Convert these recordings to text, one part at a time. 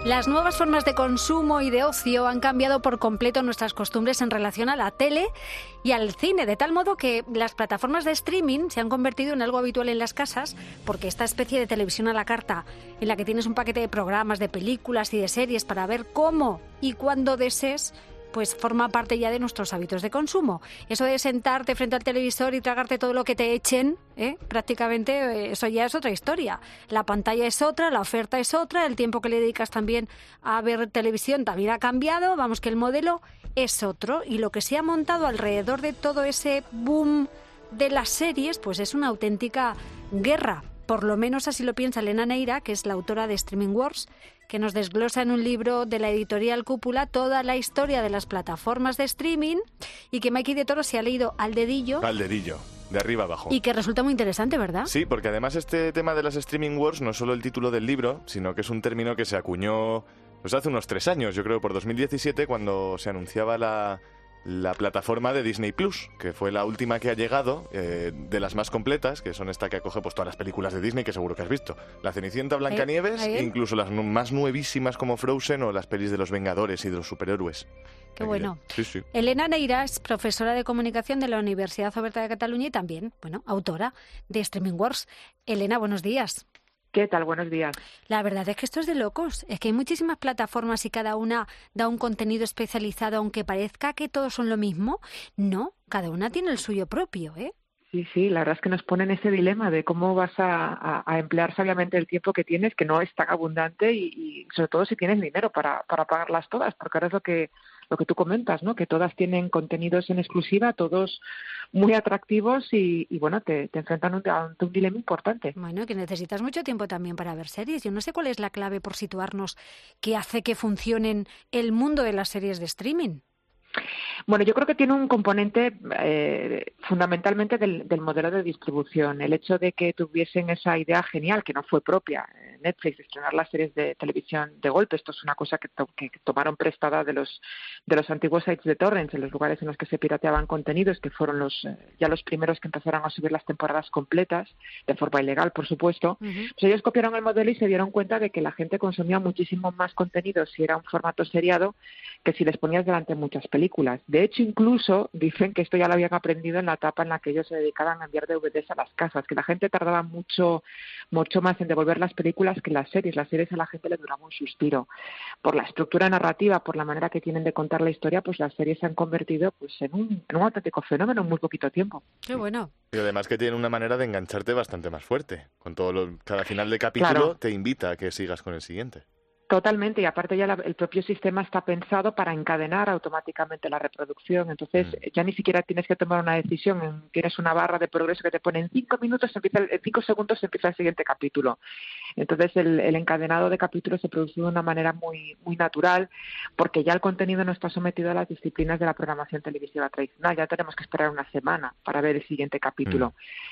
Las nuevas formas de consumo y de ocio han cambiado por completo nuestras costumbres en relación a la tele y al cine, de tal modo que las plataformas de streaming se han convertido en algo habitual en las casas, porque esta especie de televisión a la carta, en la que tienes un paquete de programas, de películas y de series para ver cómo y cuándo desees, pues forma parte ya de nuestros hábitos de consumo. Eso de sentarte frente al televisor y tragarte todo lo que te echen, prácticamente eso ya es otra historia. La pantalla es otra, la oferta es otra, el tiempo que le dedicas también a ver televisión también ha cambiado, vamos que el modelo es otro y lo que se ha montado alrededor de todo ese boom de las series, pues es una auténtica guerra. Por lo menos así lo piensa Elena Neira, que es la autora de Streaming Wars, que nos desglosa en un libro de la editorial Cúpula toda la historia de las plataformas de streaming y que Mikey de Toro se ha leído al dedillo. Al dedillo, de arriba abajo. Y que resulta muy interesante, ¿verdad? Sí, porque además este tema de las Streaming Wars no es solo el título del libro, sino que es un término que se acuñó pues hace unos 3 años, yo creo por 2017, cuando se anunciaba la plataforma de Disney Plus, que fue la última que ha llegado, de las más completas, que son esta que acoge pues todas las películas de Disney que seguro que has visto. La Cenicienta, Blancanieves, incluso las más nuevísimas como Frozen o las pelis de los Vengadores y de los superhéroes. Qué bueno. Sí, sí. Elena Neira es profesora de comunicación de la Universidad Oberta de Cataluña y también, autora de Streaming Wars. Elena, buenos días. ¿Qué tal? Buenos días. La verdad es que esto es de locos. Es que hay muchísimas plataformas y cada una da un contenido especializado, aunque parezca que todos son lo mismo. No, cada una tiene el suyo propio, ¿eh? Sí, la verdad es que nos ponen ese dilema de cómo vas a emplear sabiamente el tiempo que tienes, que no es tan abundante y sobre todo si tienes dinero para pagarlas todas, porque ahora es lo que tú comentas, ¿no? Que todas tienen contenidos en exclusiva, todos muy atractivos y bueno, te enfrentan ante un dilema importante. Bueno, que necesitas mucho tiempo también para ver series. Yo no sé cuál es la clave, por situarnos, que hace que funcionen el mundo de las series de streaming. Bueno, yo creo que tiene un componente fundamentalmente del modelo de distribución. El hecho de que tuviesen esa idea genial, que no fue propia, Netflix, estrenar las series de televisión de golpe. Esto es una cosa que tomaron prestada de los antiguos sites de torrents, en los lugares en los que se pirateaban contenidos, que fueron los primeros que empezaron a subir las temporadas completas, de forma ilegal, por supuesto. Uh-huh. Pues ellos copiaron el modelo y se dieron cuenta de que la gente consumía muchísimo más contenido si era un formato seriado que si les ponías delante muchas películas. De hecho, incluso dicen que esto ya lo habían aprendido en la etapa en la que ellos se dedicaban a enviar DVDs a las casas, que la gente tardaba mucho más en devolver las películas que las series. Las series a la gente le duraba un suspiro. Por la estructura narrativa, por la manera que tienen de contar la historia, pues las series se han convertido pues en un auténtico fenómeno en muy poquito tiempo. Qué bueno. Y además que tienen una manera de engancharte bastante más fuerte. Con cada final de capítulo Claro. Te invita a que sigas con el siguiente. Totalmente, y aparte ya el propio sistema está pensado para encadenar automáticamente la reproducción, entonces ya ni siquiera tienes que tomar una decisión, tienes una barra de progreso que te pone en 5 segundos empieza el siguiente capítulo. Entonces el encadenado de capítulos se produce de una manera muy, muy natural, porque ya el contenido no está sometido a las disciplinas de la programación televisiva tradicional, ya tenemos que esperar una semana para ver el siguiente capítulo.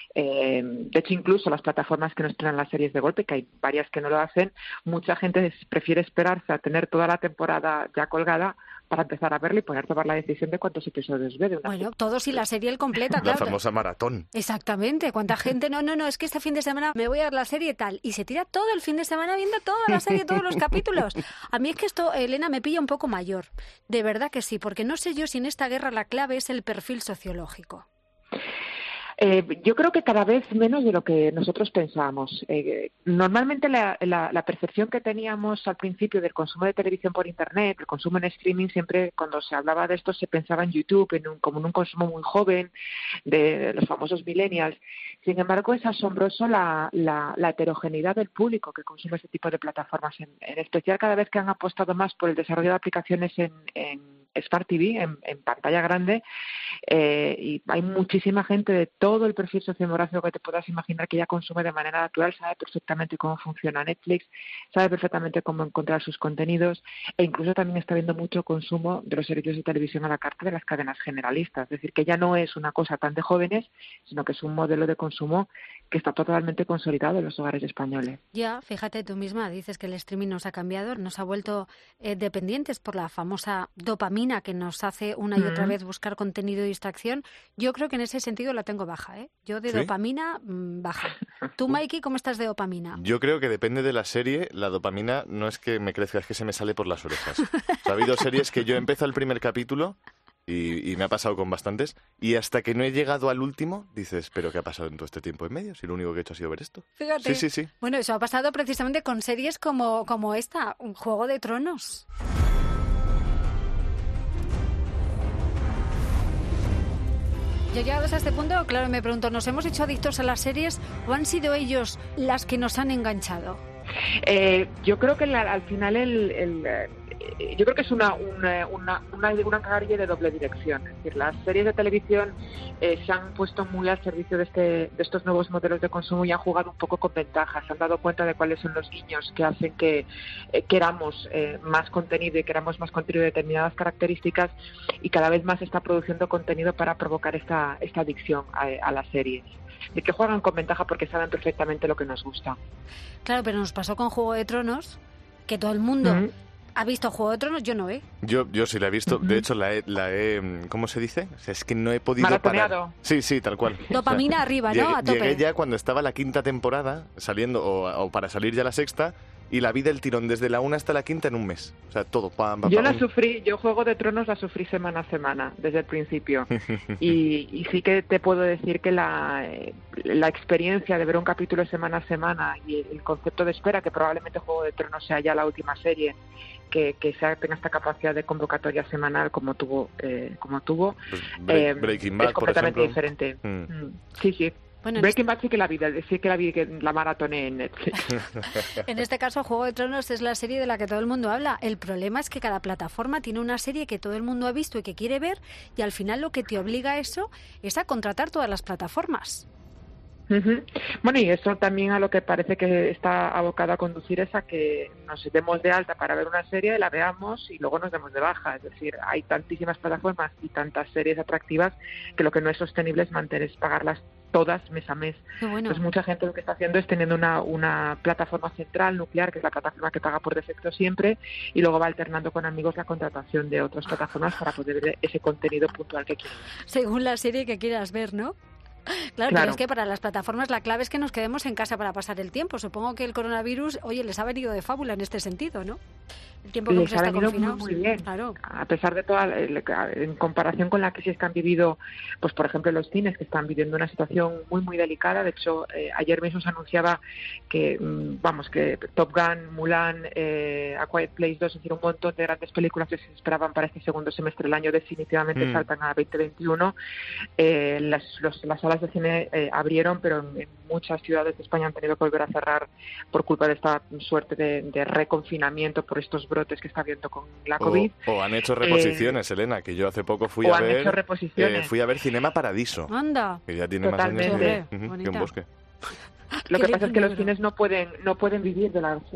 De hecho, incluso las plataformas que no estrenan las series de golpe, que hay varias que no lo hacen, mucha gente prefiere esperarse a tener toda la temporada ya colgada para empezar a verla y poder tomar la decisión de cuántos episodios ve. Bueno, todos y la serie el completa, claro. La famosa maratón. Exactamente. ¿Cuánta gente? No, es que este fin de semana me voy a ver la serie y tal. Y se tira todo el fin de semana viendo toda la serie, todos los capítulos. A mí es que esto, Elena, me pilla un poco mayor. De verdad que sí, porque no sé yo si en esta guerra la clave es el perfil sociológico. Yo creo que cada vez menos de lo que nosotros pensábamos. Normalmente la percepción que teníamos al principio del consumo de televisión por Internet, el consumo en streaming, siempre cuando se hablaba de esto se pensaba en YouTube, como en un consumo muy joven, de los famosos millennials. Sin embargo, es asombroso la heterogeneidad del público que consume este tipo de plataformas, en especial cada vez que han apostado más por el desarrollo de aplicaciones en Smart TV, en pantalla grande, y hay muchísima gente de todo el perfil sociodemográfico que te puedas imaginar que ya consume de manera natural, sabe perfectamente cómo funciona Netflix, sabe perfectamente cómo encontrar sus contenidos e incluso también está viendo mucho consumo de los servicios de televisión a la carta de las cadenas generalistas. Es decir, que ya no es una cosa tan de jóvenes, sino que es un modelo de consumo que está totalmente consolidado en los hogares españoles. Ya, fíjate tú misma, dices que el streaming nos ha cambiado, nos ha vuelto dependientes por la famosa dopamina dopamina que nos hace una y otra vez buscar contenido y distracción, yo creo que en ese sentido la tengo baja, ¿eh? Yo de dopamina baja. ¿Tú, Mikey, cómo estás de dopamina? Yo creo que depende de la serie. La dopamina no es que me crezca, es que se me sale por las orejas. O sea, ha habido series que yo empiezo el primer capítulo y me ha pasado con bastantes, y hasta que no he llegado al último dices, ¿pero qué ha pasado en todo este tiempo en medio? Si lo único que he hecho ha sido ver esto. Fíjate. Sí. Bueno, eso ha pasado precisamente con series como esta, un Juego de Tronos. Ya llegados a este punto, claro, me pregunto, ¿nos hemos hecho adictos a las series o han sido ellos las que nos han enganchado? Yo creo que al final yo creo que es una calle de doble dirección. Es decir, las series de televisión se han puesto muy al servicio de estos nuevos modelos de consumo y han jugado un poco con ventajas. Se han dado cuenta de cuáles son los guiños que hacen que queramos más contenido y queramos más contenido de determinadas características, y cada vez más se está produciendo contenido para provocar esta adicción a las series. De que juegan con ventaja porque saben perfectamente lo que nos gusta. Claro, pero nos pasó con Juego de Tronos, que todo el mundo ha visto Juego de Tronos, yo no, ¿eh? Yo sí la he visto, de hecho la he ¿cómo se dice? O sea, es que no he podido parar. Sí, tal cual. Dopamina arriba, ¿no? A tope. Llegué ya cuando estaba la 5ª temporada, saliendo, o para salir ya la 6ª, y la vi del tirón desde la 1 hasta la 5ª en un mes. O sea, todo. Yo Juego de Tronos la sufrí semana a semana, desde el principio. y sí que te puedo decir que la experiencia de ver un capítulo semana a semana y el concepto de espera, que probablemente Juego de Tronos sea ya la última serie que tenga esta capacidad de convocatoria semanal como tuvo pues Breaking Bad, es completamente por diferente. Sí. Bueno, Breaking Bad sí que la vi, la maratoné en Netflix. En este caso, Juego de Tronos es la serie de la que todo el mundo habla. El problema es que cada plataforma tiene una serie que todo el mundo ha visto y que quiere ver, y al final lo que te obliga a eso es a contratar todas las plataformas. Bueno, y eso también a lo que parece que está abocado a conducir es a que nos demos de alta para ver una serie, la veamos y luego nos demos de baja. Es decir, hay tantísimas plataformas y tantas series atractivas que lo que no es sostenible es pagarlas todas mes a mes. Bueno. Entonces mucha gente lo que está haciendo es teniendo una plataforma central, nuclear, que es la plataforma que paga por defecto siempre, y luego va alternando con amigos la contratación de otras plataformas para poder ver ese contenido puntual que quieras. Según la serie que quieras ver, ¿no? Claro, pero es que para las plataformas la clave es que nos quedemos en casa para pasar el tiempo. Supongo que el coronavirus, les ha venido de fábula en este sentido, ¿no? El tiempo que les ha venido muy bien. Claro. A pesar de toda, en comparación con la crisis que han vivido, pues por ejemplo los cines, que están viviendo una situación muy muy delicada. De hecho, ayer mismo se anunciaba que que Top Gun, Mulan, A Quiet Place 2, es decir, un montón de grandes películas que se esperaban para este segundo semestre del año definitivamente saltan a 2021. Las salas de cine abrieron, pero en muchas ciudades de España han tenido que volver a cerrar por culpa de esta suerte de reconfinamiento por estos brotes que está habiendo con la COVID. O han hecho reposiciones, Elena, que yo hace poco fui a ver Cinema Paradiso. Anda. Que ya tiene más años que un bosque. Lo que pasa es que los cines no pueden vivir de las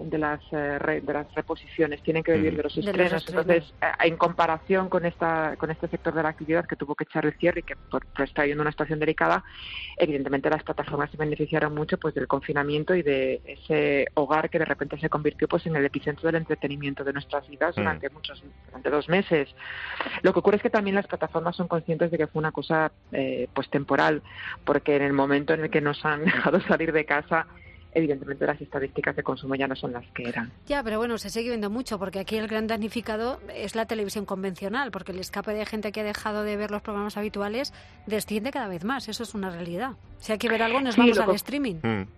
reposiciones, tienen que vivir de los estrenos. Entonces, en comparación con este sector de la actividad que tuvo que echar el cierre y que está viviendo una situación delicada, evidentemente las plataformas se beneficiaron mucho pues del confinamiento y de ese hogar que de repente se convirtió pues en el epicentro del entretenimiento de nuestras vidas durante 2 meses. Lo que ocurre es que también las plataformas son conscientes de que fue una cosa pues temporal, porque en el momento en el que nos han dejado salir de casa, evidentemente las estadísticas de consumo ya no son las que eran. Ya, pero bueno, se sigue viendo mucho, porque aquí el gran damnificado es la televisión convencional, porque el escape de gente que ha dejado de ver los programas habituales desciende cada vez más, eso es una realidad. Si hay que ver algo, nos vamos al streaming.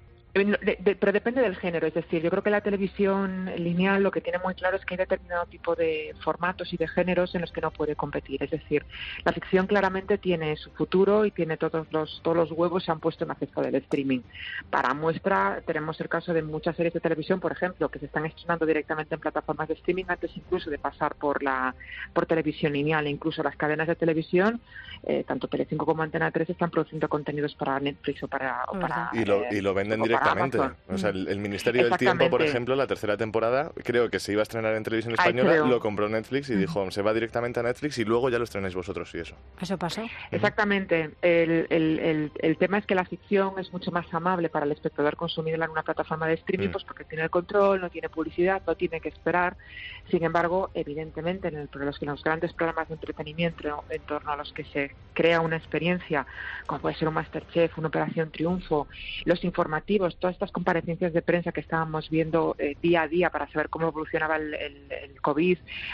Pero depende del género, es decir, yo creo que la televisión lineal lo que tiene muy claro es que hay determinado tipo de formatos y de géneros en los que no puede competir. Es decir, la ficción claramente tiene su futuro y tiene todos los huevos se han puesto en la cesta del streaming. Para muestra tenemos el caso de muchas series de televisión, por ejemplo, que se están estrenando directamente en plataformas de streaming antes incluso de pasar por televisión lineal. E incluso las cadenas de televisión, tanto Telecinco como Antena 3, están produciendo contenidos para Netflix o para y lo venden directamente Exactamente. Amazon. O sea, el Ministerio del Tiempo, por ejemplo, la tercera temporada, creo que se iba a estrenar en televisión española, lo compró Netflix y dijo, se va directamente a Netflix y luego ya lo estrenáis vosotros y eso. Eso pasó. Exactamente. El tema es que la ficción es mucho más amable para el espectador consumirla en una plataforma de streaming, pues porque tiene el control, no tiene publicidad, no tiene que esperar. Sin embargo, evidentemente, en los grandes programas de entretenimiento en torno a los que se crea una experiencia, como puede ser un MasterChef, una Operación Triunfo, los informativos, todas estas comparecencias de prensa que estábamos viendo día a día para saber cómo evolucionaba el COVID,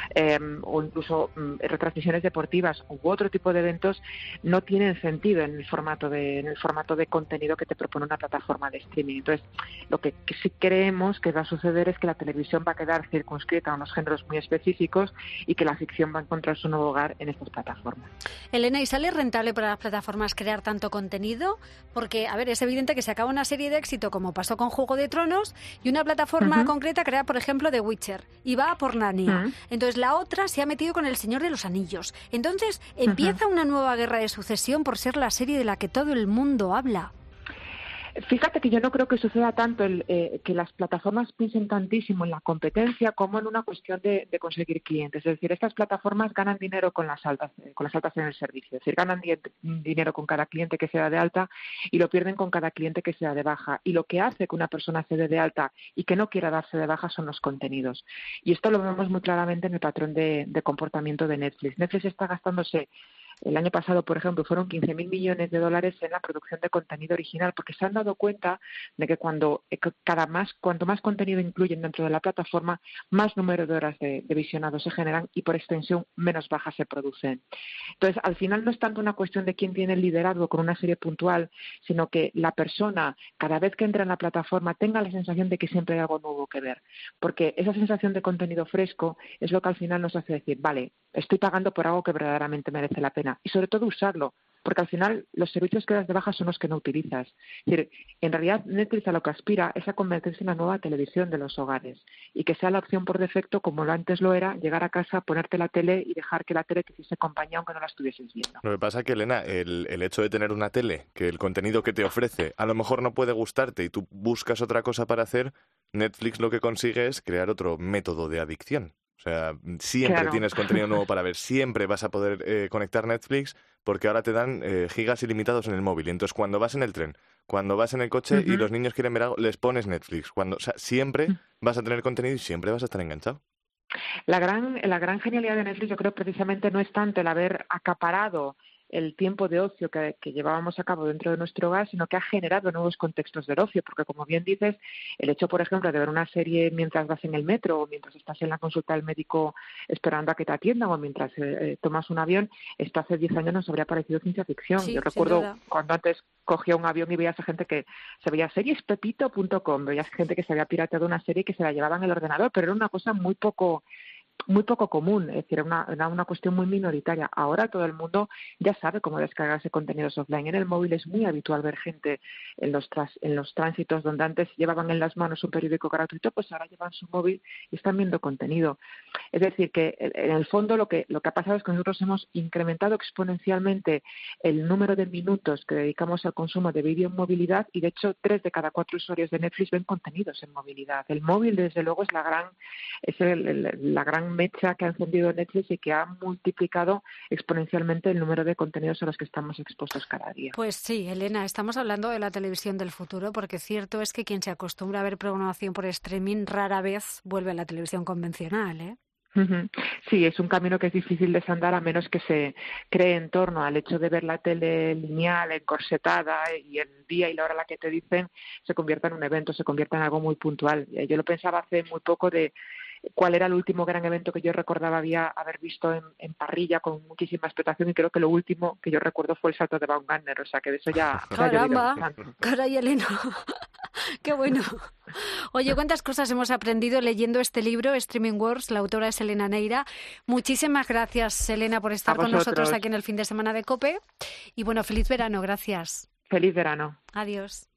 o incluso retransmisiones deportivas u otro tipo de eventos, no tienen sentido en el formato de contenido que te propone una plataforma de streaming. Entonces, lo que sí creemos que va a suceder es que la televisión va a quedar circunscrita a unos géneros muy específicos y que la ficción va a encontrar su nuevo hogar en estas plataformas. Elena, ¿y sale rentable para las plataformas crear tanto contenido? Porque, a ver, es evidente que se acaba una serie de éxito como pasó con Juego de Tronos y una plataforma concreta crea, por ejemplo, The Witcher y va por Narnia. Entonces la otra se ha metido con El Señor de los Anillos. Entonces empieza una nueva guerra de sucesión por ser la serie de la que todo el mundo habla. Fíjate que yo no creo que suceda tanto que las plataformas piensen tantísimo en la competencia como en una cuestión de conseguir clientes. Es decir, estas plataformas ganan dinero con las altas en el servicio. Es decir, ganan dinero con cada cliente que se da de alta y lo pierden con cada cliente que se da de baja. Y lo que hace que una persona se dé de alta y que no quiera darse de baja son los contenidos. Y esto lo vemos muy claramente en el patrón de comportamiento de Netflix. Netflix está gastándose. El año pasado, por ejemplo, fueron 15.000 millones de dólares en la producción de contenido original, porque se han dado cuenta de que cuanto más contenido incluyen dentro de la plataforma, más número de horas de visionado se generan y, por extensión, menos bajas se producen. Entonces, al final no es tanto una cuestión de quién tiene el liderazgo con una serie puntual, sino que la persona, cada vez que entra en la plataforma, tenga la sensación de que siempre hay algo nuevo que ver, porque esa sensación de contenido fresco es lo que al final nos hace decir, vale, estoy pagando por algo que verdaderamente merece la pena. Y sobre todo usarlo, porque al final los servicios que das de baja son los que no utilizas. Es decir, en realidad Netflix a lo que aspira es a convertirse en la nueva televisión de los hogares y que sea la opción por defecto, como antes lo era, llegar a casa, ponerte la tele y dejar que la tele te hiciese compañía aunque no la estuvieses viendo. Lo que pasa es que, Elena, el hecho de tener una tele, que el contenido que te ofrece a lo mejor no puede gustarte y tú buscas otra cosa para hacer, Netflix lo que consigue es crear otro método de adicción. O sea, siempre tienes contenido nuevo para ver, siempre vas a poder conectar Netflix porque ahora te dan gigas ilimitados en el móvil. Y entonces cuando vas en el tren, cuando vas en el coche y los niños quieren ver algo, les pones Netflix. O sea, siempre vas a tener contenido y siempre vas a estar enganchado. La gran genialidad de Netflix, yo creo, precisamente no es tanto el haber acaparado el tiempo de ocio que llevábamos a cabo dentro de nuestro hogar, sino que ha generado nuevos contextos del ocio, porque como bien dices, el hecho, por ejemplo, de ver una serie mientras vas en el metro o mientras estás en la consulta del médico esperando a que te atiendan o mientras tomas un avión, esto hace 10 años nos habría parecido ciencia ficción. Sí, yo recuerdo cuando antes cogía un avión y veías a gente que se veía seriespepito.com, veías gente que se había pirateado una serie y que se la llevaba en el ordenador, pero era una cosa muy poco común, es decir, era una cuestión muy minoritaria. Ahora todo el mundo ya sabe cómo descargarse contenidos offline. En el móvil es muy habitual ver gente en los tránsitos donde antes llevaban en las manos un periódico gratuito, pues ahora llevan su móvil y están viendo contenido. Es decir, que en el fondo lo que ha pasado es que nosotros hemos incrementado exponencialmente el número de minutos que dedicamos al consumo de vídeo en movilidad y, de hecho, 3 de cada 4 usuarios de Netflix ven contenidos en movilidad. El móvil, desde luego, es la gran mecha que ha encendido Netflix y que ha multiplicado exponencialmente el número de contenidos a los que estamos expuestos cada día. Pues sí, Elena, estamos hablando de la televisión del futuro, porque cierto es que quien se acostumbra a ver programación por streaming rara vez vuelve a la televisión convencional, ¿eh? Sí, es un camino que es difícil desandar a menos que se cree en torno al hecho de ver la tele lineal, encorsetada y el día y la hora a la que te dicen se convierta en un evento, se convierta en algo muy puntual. Yo lo pensaba hace muy poco de cuál era el último gran evento que yo recordaba haber visto en parrilla con muchísima expectación y creo que lo último que yo recuerdo fue el salto de Baumgartner, o sea que de eso ya... ¡Caramba! ¡Caray, Elena! ¡Qué bueno! Oye, cuántas cosas hemos aprendido leyendo este libro, Streaming Wars. La autora es Elena Neira. Muchísimas gracias, Elena, por estar con nosotros aquí en el fin de semana de COPE. Y bueno, feliz verano, gracias. Feliz verano. Adiós.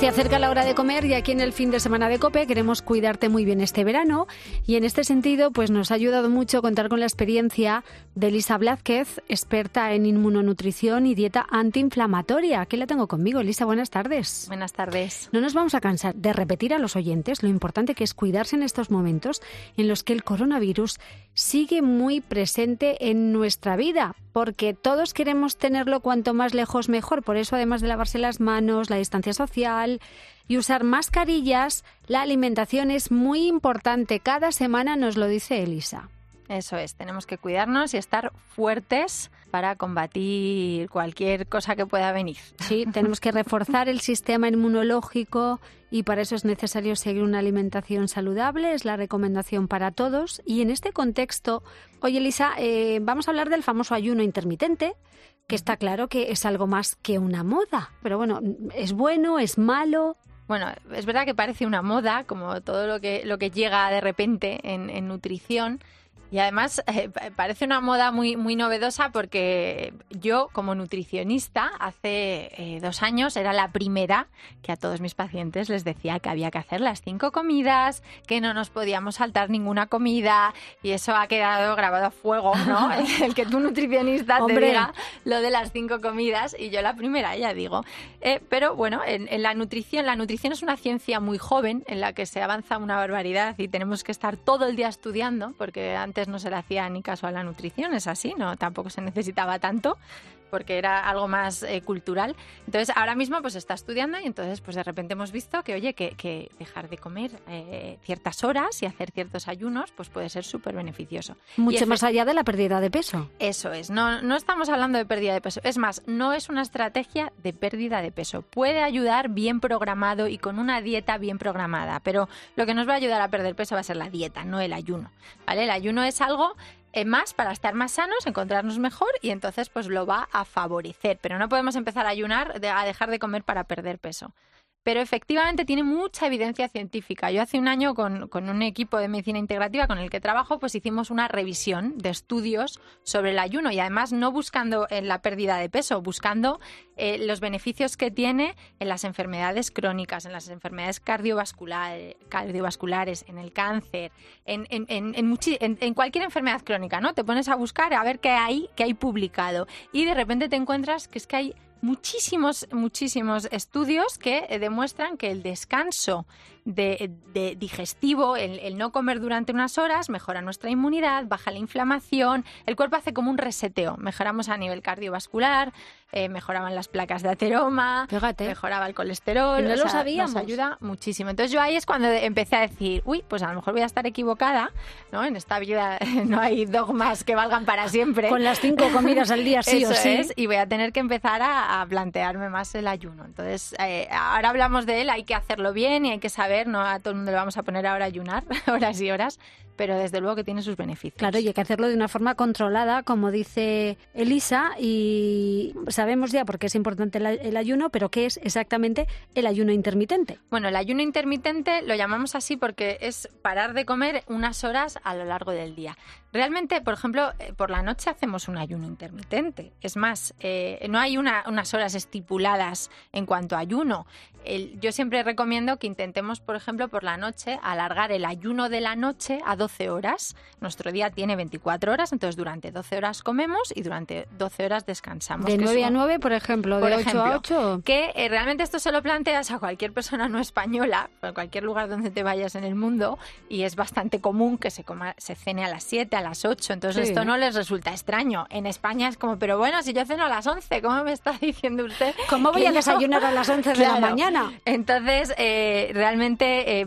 Se acerca la hora de comer y aquí en el fin de semana de COPE queremos cuidarte muy bien este verano y en este sentido pues nos ha ayudado mucho contar con la experiencia de Elisa Blázquez, experta en inmunonutrición y dieta antiinflamatoria. Aquí la tengo conmigo. Elisa, buenas tardes. Buenas tardes. No nos vamos a cansar de repetir a los oyentes lo importante que es cuidarse en estos momentos en los que el coronavirus sigue muy presente en nuestra vida, porque todos queremos tenerlo cuanto más lejos mejor. Por eso, además de lavarse las manos, la distancia social y usar mascarillas, la alimentación es muy importante. Cada semana nos lo dice Elisa. Eso es, tenemos que cuidarnos y estar fuertes para combatir cualquier cosa que pueda venir. Sí, tenemos que reforzar el sistema inmunológico y para eso es necesario seguir una alimentación saludable, es la recomendación para todos. Y en este contexto, oye Elisa, vamos a hablar del famoso ayuno intermitente, que está claro que es algo más que una moda. Pero bueno, ¿es bueno, es malo? Bueno, es verdad que parece una moda, como todo lo que llega de repente en nutrición. Y además parece una moda muy, muy novedosa porque yo, como nutricionista, hace 2 años era la primera que a todos mis pacientes les decía que había que hacer las 5 comidas, que no nos podíamos saltar ninguna comida, y eso ha quedado grabado a fuego, ¿no? El que tu nutricionista te diga lo de las 5 comidas, y yo la primera, ya digo. Pero bueno, en la nutrición es una ciencia muy joven en la que se avanza una barbaridad y tenemos que estar todo el día estudiando, porque antes no se le hacía ni caso a la nutrición, es así, no, tampoco se necesitaba tanto porque era algo más cultural. Entonces ahora mismo pues se está estudiando y entonces pues de repente hemos visto que oye, que dejar de comer ciertas horas y hacer ciertos ayunos pues puede ser súper beneficioso. Mucho más allá de la pérdida de peso. Eso es, no estamos hablando de pérdida de peso, es más, no es una estrategia de pérdida de peso. Puede ayudar bien programado y con una dieta bien programada, pero lo que nos va a ayudar a perder peso va a ser la dieta, no el ayuno, ¿vale? El ayuno es algo más para estar más sanos, encontrarnos mejor y entonces pues lo va a favorecer. Pero no podemos empezar a ayunar, a dejar de comer para perder peso. Pero efectivamente tiene mucha evidencia científica. Yo hace un año con un equipo de medicina integrativa con el que trabajo, pues hicimos una revisión de estudios sobre el ayuno y además no buscando en la pérdida de peso, buscando los beneficios que tiene en las enfermedades crónicas, en las enfermedades cardiovasculares, en el cáncer, en cualquier enfermedad crónica, ¿no? Te pones a buscar a ver qué hay publicado y de repente te encuentras que es que hay muchísimos estudios que demuestran que el descanso de digestivo, el no comer durante unas horas, mejora nuestra inmunidad, baja la inflamación, el cuerpo hace como un reseteo, mejoramos a nivel cardiovascular, mejoraban las placas de ateroma, fíjate, mejoraba el colesterol, no lo sabíamos. Nos ayuda muchísimo. Entonces yo ahí es cuando empecé a decir, pues a lo mejor voy a estar equivocada, ¿no? En esta vida no hay dogmas que valgan para siempre. Con las 5 comidas al día sí o sí. Es, y voy a tener que empezar a plantearme más el ayuno. Entonces ahora hablamos de él, hay que hacerlo bien y hay que saber, no a todo el mundo le vamos a poner ahora a ayunar horas y horas, pero desde luego que tiene sus beneficios. Claro, y hay que hacerlo de una forma controlada, como dice Elisa, y sabemos ya por qué es importante el ayuno, pero ¿qué es exactamente el ayuno intermitente? Bueno, el ayuno intermitente lo llamamos así porque es parar de comer unas horas a lo largo del día. Realmente, por ejemplo, por la noche hacemos un ayuno intermitente. Es más, no hay unas horas estipuladas en cuanto a ayuno. Yo siempre recomiendo que intentemos, por ejemplo, por la noche, alargar el ayuno de la noche a 12 horas. Nuestro día tiene 24 horas, entonces durante 12 horas comemos y durante 12 horas descansamos. De 9 a 9, por ejemplo, de 8 a 8. Que realmente esto se lo planteas a cualquier persona no española, en cualquier lugar donde te vayas en el mundo, y es bastante común que se cene a las 7, a las 8, entonces esto no les resulta extraño. En España es como, pero bueno, si yo ceno a las 11, ¿cómo me está diciendo usted? ¿Cómo voy a desayunar a las 11 de la mañana? Entonces, realmente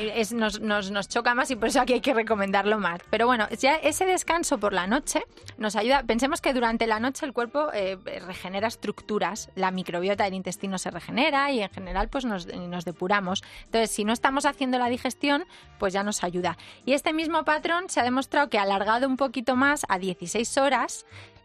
nos choca más y por eso aquí hay que recomendarlo más. Pero bueno, ya ese descanso por la noche nos ayuda. Pensemos que durante la noche el cuerpo regenera estructuras, la microbiota del intestino se regenera y en general pues nos depuramos. Entonces, si no estamos haciendo la digestión, pues ya nos ayuda. Y este mismo patrón se ha demostrado que alargado un poquito más a 16 horas,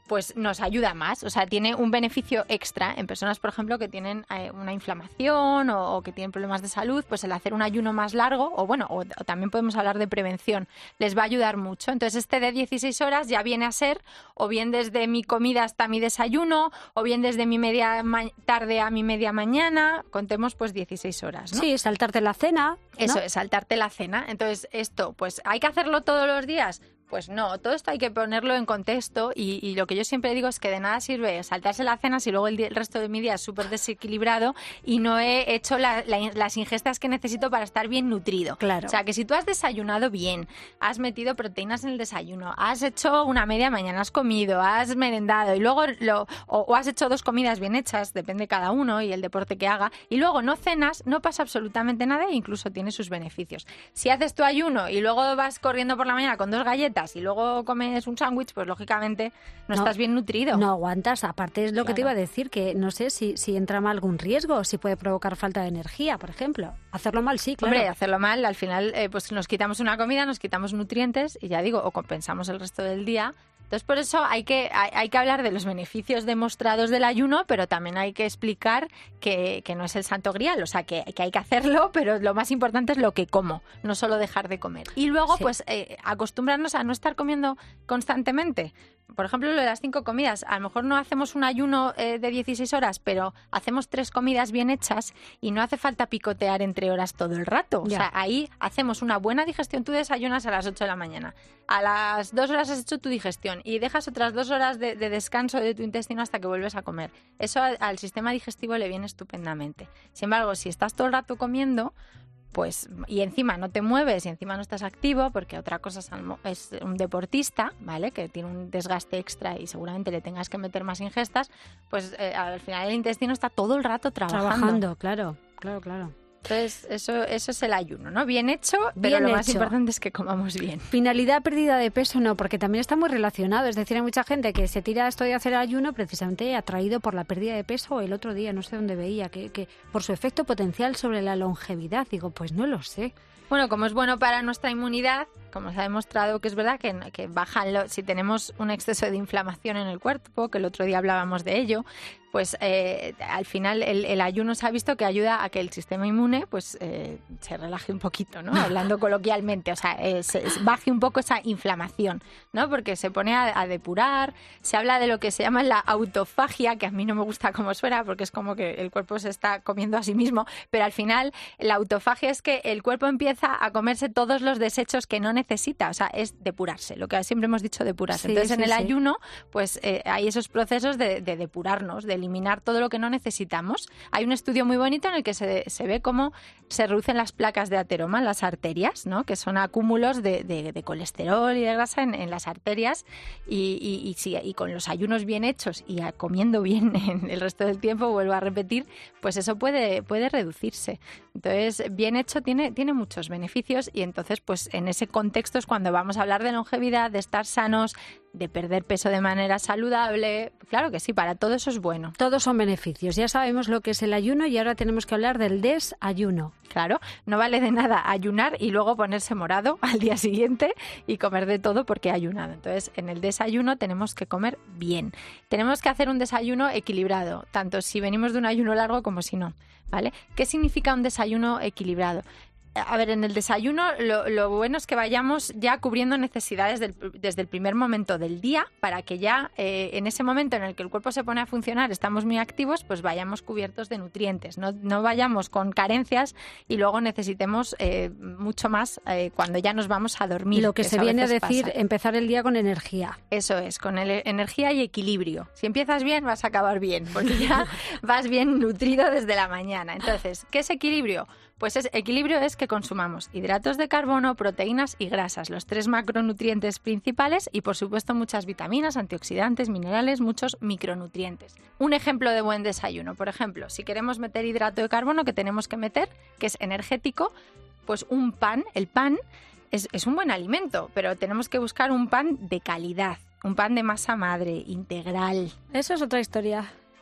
pues nos ayuda más. O sea, tiene un beneficio extra en personas, por ejemplo, que tienen una inflamación o que tienen problemas de salud, pues el hacer un ayuno más largo, o también podemos hablar de prevención, les va a ayudar mucho. Entonces, este de 16 horas ya viene a ser o bien desde mi comida hasta mi desayuno, o bien desde mi media tarde a mi media mañana, contemos pues 16 horas, ¿no? Sí, saltarte la cena, ¿no? Eso es, saltarte la cena. Entonces, esto, pues, ¿hay que hacerlo todos los días? Pues no, todo esto hay que ponerlo en contexto y lo que yo siempre digo es que de nada sirve saltarse la cena si luego el resto de mi día es súper desequilibrado y no he hecho las ingestas que necesito para estar bien nutrido. Claro. O sea, que si tú has desayunado bien, has metido proteínas en el desayuno, has hecho una media mañana, has comido, has merendado y luego o has hecho 2 comidas bien hechas, depende cada uno y el deporte que haga, y luego no cenas, no pasa absolutamente nada e incluso tiene sus beneficios. Si haces tu ayuno y luego vas corriendo por la mañana con 2 galletas y luego comes un sándwich, pues lógicamente no estás bien nutrido. No aguantas. Aparte es lo que te iba a decir, que no sé si entra mal algún riesgo, si puede provocar falta de energía, por ejemplo. Hacerlo mal, sí, claro. Hombre, hacerlo mal, al final pues nos quitamos una comida, nos quitamos nutrientes y ya digo, o compensamos el resto del día. Entonces, por eso hay que hablar de los beneficios demostrados del ayuno, pero también hay que explicar que no es el santo grial, o sea, que hay que hacerlo, pero lo más importante es lo que como, no solo dejar de comer. Y luego, pues, acostumbrarnos a no estar comiendo constantemente. Por ejemplo, lo de las 5 comidas. A lo mejor no hacemos un ayuno de 16 horas, pero hacemos 3 comidas bien hechas y no hace falta picotear entre horas todo el rato. O sea, ahí hacemos una buena digestión. Tú desayunas a las 8 de la mañana. A las 2 horas has hecho tu digestión y dejas otras 2 horas de descanso de tu intestino hasta que vuelves a comer. Eso al sistema digestivo le viene estupendamente. Sin embargo, si estás todo el rato comiendo, pues, y encima no te mueves y encima no estás activo, porque otra cosa es un deportista, ¿vale? Que tiene un desgaste extra y seguramente le tengas que meter más ingestas, pues al final el intestino está todo el rato trabajando. Claro. Entonces, eso es el ayuno, ¿no? Bien hecho, pero lo más importante es que comamos bien. Finalidad, pérdida de peso, no, porque también está muy relacionado. Es decir, hay mucha gente que se tira esto de hacer ayuno precisamente atraído por la pérdida de peso. El otro día, no sé dónde veía, que por su efecto potencial sobre la longevidad. Digo, pues no lo sé. Bueno, como es bueno para nuestra inmunidad, como se ha demostrado que es verdad que bajan si tenemos un exceso de inflamación en el cuerpo, que el otro día hablábamos de ello, pues al final el ayuno se ha visto que ayuda a que el sistema inmune pues se relaje un poquito, ¿no? Hablando coloquialmente, o sea, baje un poco esa inflamación, ¿no? Porque se pone a depurar, se habla de lo que se llama la autofagia, que a mí no me gusta cómo suena, porque es como que el cuerpo se está comiendo a sí mismo, pero al final la autofagia es que el cuerpo empieza a comerse todos los desechos que no necesita, o sea, es depurarse, lo que siempre hemos dicho, depurarse. Entonces, en el ayuno, pues hay esos procesos de depurarnos, de eliminar todo lo que no necesitamos. Hay un estudio muy bonito en el que se ve cómo se reducen las placas de ateroma en las arterias, ¿no? Que son acúmulos de colesterol y de grasa en las arterias y con los ayunos bien hechos y comiendo bien en el resto del tiempo, vuelvo a repetir, pues eso puede reducirse. Entonces, bien hecho tiene muchos beneficios y entonces, pues en ese contexto es cuando vamos a hablar de longevidad, de estar sanos, de perder peso de manera saludable. Claro que sí, para todo eso es bueno. Todos son beneficios. Ya sabemos lo que es el ayuno y ahora tenemos que hablar del desayuno. Claro, no vale de nada ayunar y luego ponerse morado al día siguiente y comer de todo porque he ayunado. Entonces, en el desayuno tenemos que comer bien. Tenemos que hacer un desayuno equilibrado, tanto si venimos de un ayuno largo como si no, ¿vale? ¿Qué significa un desayuno equilibrado? A ver, en el desayuno lo bueno es que vayamos ya cubriendo necesidades desde el primer momento del día para que ya en ese momento en el que el cuerpo se pone a funcionar, estamos muy activos, pues vayamos cubiertos de nutrientes. No vayamos con carencias y luego necesitemos mucho más cuando ya nos vamos a dormir. Lo que se viene a decir, empezar el día con energía. Eso es, con energía y equilibrio. Si empiezas bien, vas a acabar bien, porque ya vas bien nutrido desde la mañana. Entonces, ¿qué es equilibrio? Pues equilibrio es que consumamos hidratos de carbono, proteínas y grasas, los 3 macronutrientes principales y, por supuesto, muchas vitaminas, antioxidantes, minerales, muchos micronutrientes. Un ejemplo de buen desayuno, por ejemplo, si queremos meter hidrato de carbono, ¿qué tenemos que meter? Que es energético, pues un pan. El pan es un buen alimento, pero tenemos que buscar un pan de calidad, un pan de masa madre, integral. Eso es otra historia.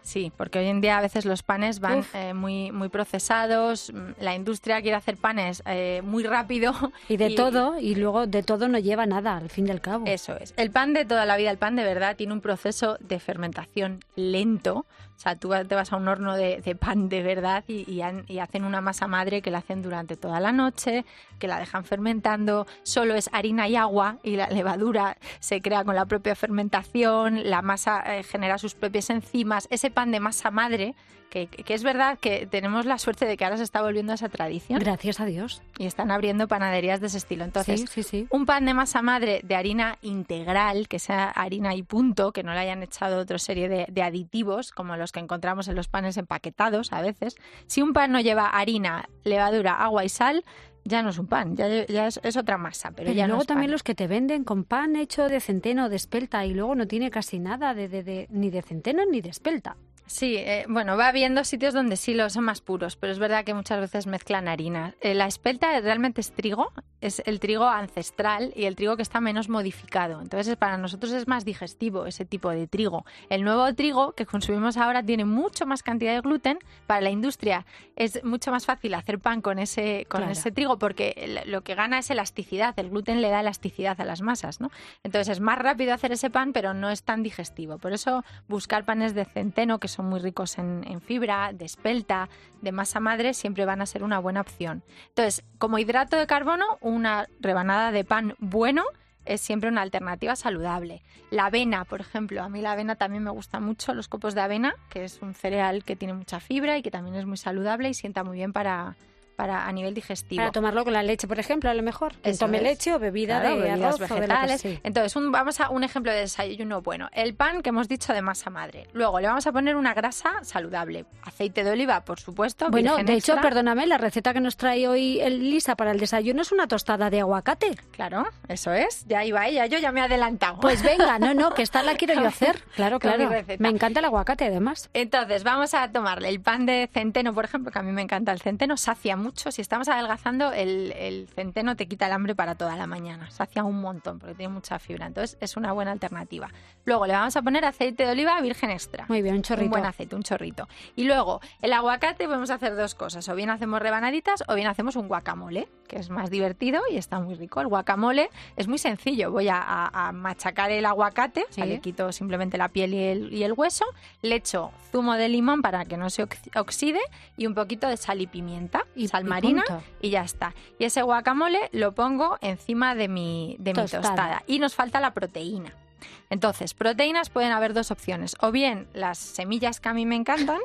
Sí, porque hoy en día a veces los panes van muy, muy procesados, la industria quiere hacer panes muy rápido. Y de todo, y luego de todo no lleva nada, al fin y al cabo. Eso es. El pan de toda la vida, el pan de verdad, tiene un proceso de fermentación lento. O sea, tú te vas a un horno de pan de verdad y hacen una masa madre que la hacen durante toda la noche, que la dejan fermentando, solo es harina y agua y la levadura se crea con la propia fermentación, la masa genera sus propias enzimas. Ese pan de masa madre, que es verdad que tenemos la suerte de que ahora se está volviendo a esa tradición. Gracias a Dios. Y están abriendo panaderías de ese estilo. Entonces, sí. Un pan de masa madre de harina integral, que sea harina y punto, que no le hayan echado otra serie de aditivos, como los que encontramos en los panes empaquetados a veces. Si un pan no lleva harina, levadura, agua y sal, ya no es un pan, ya es otra masa. Pero ya luego no es también pan. los que te venden con pan hecho de centeno o de espelta y luego no tiene casi nada ni de centeno ni de espelta. Sí, va habiendo sitios donde sí los son más puros, pero es verdad que muchas veces mezclan harinas. La espelta realmente es trigo, es el trigo ancestral y el trigo que está menos modificado. Entonces, para nosotros es más digestivo ese tipo de trigo. El nuevo trigo que consumimos ahora tiene mucho más cantidad de gluten. Para la industria es mucho más fácil hacer pan con ese trigo porque lo que gana es elasticidad. El gluten le da elasticidad a las masas, ¿no? Entonces, es más rápido hacer ese pan, pero no es tan digestivo. Por eso, buscar panes de centeno, que son muy ricos en fibra, de espelta, de masa madre, siempre van a ser una buena opción. Entonces, como hidrato de carbono, una rebanada de pan bueno es siempre una alternativa saludable. La avena, por ejemplo, a mí la avena también me gusta mucho, los copos de avena, que es un cereal que tiene mucha fibra y que también es muy saludable y sienta muy bien para a nivel digestivo. Para tomarlo con la leche, por ejemplo, a lo mejor. Tome leche o bebida de bebidas arroz vegetales. O de lo que sea. Entonces, vamos a un ejemplo de desayuno bueno. El pan que hemos dicho de masa madre. Luego le vamos a poner una grasa saludable. Aceite de oliva, por supuesto. Bueno, virgen de hecho, extra. perdóname, la receta que nos trae hoy Lisa para el desayuno es una tostada de aguacate. Claro, eso es. Ya iba ella, yo ya me he adelantado. Pues venga, que esta la quiero yo hacer. Claro. Me encanta el aguacate, además. Entonces, vamos a tomarle el pan de centeno, por ejemplo, que a mí me encanta el centeno, sacia mucho. Si estamos adelgazando, el centeno te quita el hambre para toda la mañana. Sacia un montón porque tiene mucha fibra. Entonces, es una buena alternativa. Luego, le vamos a poner aceite de oliva virgen extra. Muy bien, un chorrito. Un buen aceite, un chorrito. Y luego, el aguacate podemos hacer dos cosas. O bien hacemos rebanaditas o bien hacemos un guacamole, que es más divertido y está muy rico. El guacamole es muy sencillo. Voy a machacar el aguacate, o sea, le quito simplemente la piel y el hueso, le echo zumo de limón para que no se oxide y un poquito de sal y pimienta, sal marina y ya está. Y ese guacamole lo pongo encima de mi tostada. Y nos falta la proteína. Entonces, proteínas pueden haber dos opciones. O bien las semillas que a mí me encantan,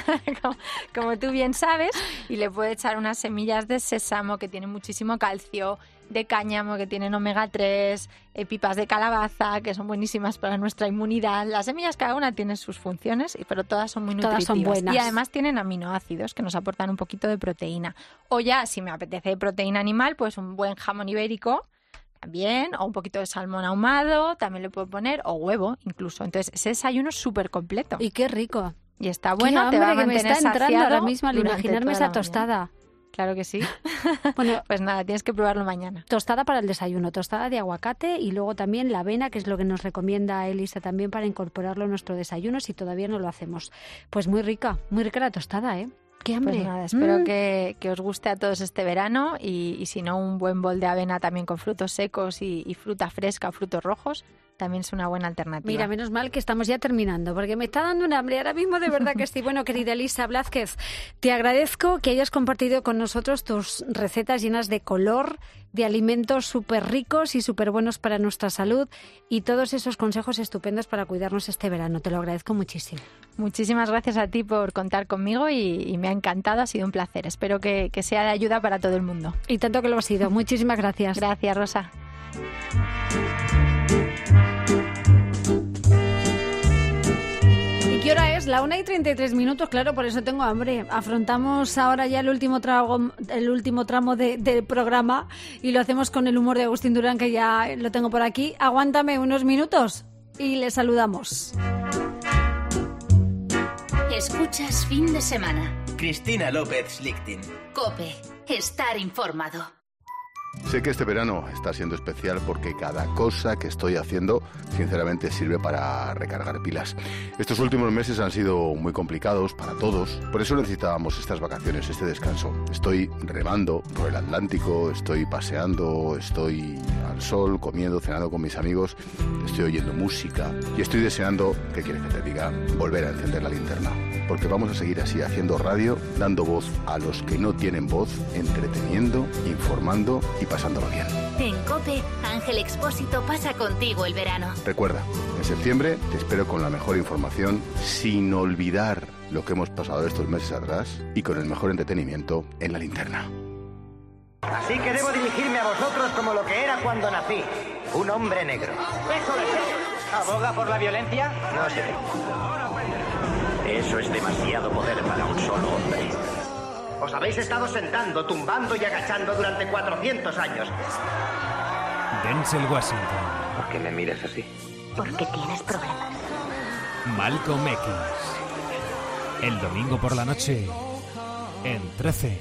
como tú bien sabes, y le puedo echar unas semillas de sésamo que tienen muchísimo calcio, de cáñamo que tienen omega 3, pipas de calabaza que son buenísimas para nuestra inmunidad. Las semillas cada una tiene sus funciones, pero todas son muy nutritivas. Todas son buenas. Y además tienen aminoácidos que nos aportan un poquito de proteína. O ya, si me apetece proteína animal, pues un buen jamón ibérico también, o un poquito de salmón ahumado, también le puedo poner, o huevo incluso. Entonces, ese desayuno es súper completo. Y qué rico. Y está bueno, te va a mantener que me está entrando saciado ahora mismo al imaginarme esa tostada. Claro que sí. Bueno, pues nada, tienes que probarlo mañana. Tostada para el desayuno, tostada de aguacate y luego también la avena, que es lo que nos recomienda Elisa también para incorporarlo a nuestro desayuno si todavía no lo hacemos. Pues muy rica la tostada, ¿eh? ¡Qué hambre! Pues nada, espero que os guste a todos este verano y si no, un buen bol de avena también con frutos secos y fruta fresca o frutos rojos también es una buena alternativa. Mira, menos mal que estamos ya terminando, porque me está dando un hambre ahora mismo, de verdad que estoy. Bueno, querida Elisa Blázquez, te agradezco que hayas compartido con nosotros tus recetas llenas de color, de alimentos súper ricos y súper buenos para nuestra salud y todos esos consejos estupendos para cuidarnos este verano. Te lo agradezco muchísimo. Muchísimas gracias a ti por contar conmigo y me ha encantado, ha sido un placer. Espero que sea de ayuda para todo el mundo. Y tanto que lo ha sido. Muchísimas gracias. Gracias, Rosa. ¿Y qué hora es? La 1:33, claro, por eso tengo hambre. Afrontamos ahora ya el último tramo del programa y lo hacemos con el humor de Agustín Durán, que ya lo tengo por aquí. Aguántame unos minutos y le saludamos. Escuchas Fin de Semana. Cristina López Schlichting. COPE. Estar informado. Sé que este verano está siendo especial porque cada cosa que estoy haciendo, sinceramente, sirve para recargar pilas. Estos últimos meses han sido muy complicados para todos, por eso necesitábamos estas vacaciones, este descanso. Estoy remando por el Atlántico, estoy paseando, estoy al sol, comiendo, cenando con mis amigos, estoy oyendo música y estoy deseando, ¿qué quieres que te diga?, volver a encender la linterna. Porque vamos a seguir así, haciendo radio, dando voz a los que no tienen voz, entreteniendo, informando y pasándolo bien. En COPE, Ángel Expósito pasa contigo el verano. Recuerda, en septiembre te espero con la mejor información, sin olvidar lo que hemos pasado estos meses atrás y con el mejor entretenimiento en la linterna. Así que debo dirigirme a vosotros como lo que era cuando nací, un hombre negro. ¡Eso le sé! ¿Aboga por la violencia? No sé. Eso es demasiado poder para un solo hombre. Os habéis estado sentando, tumbando y agachando durante 400 años. Denzel Washington. ¿Por qué me miras así? Porque tienes problemas. Malcolm X. El domingo por la noche, en 13.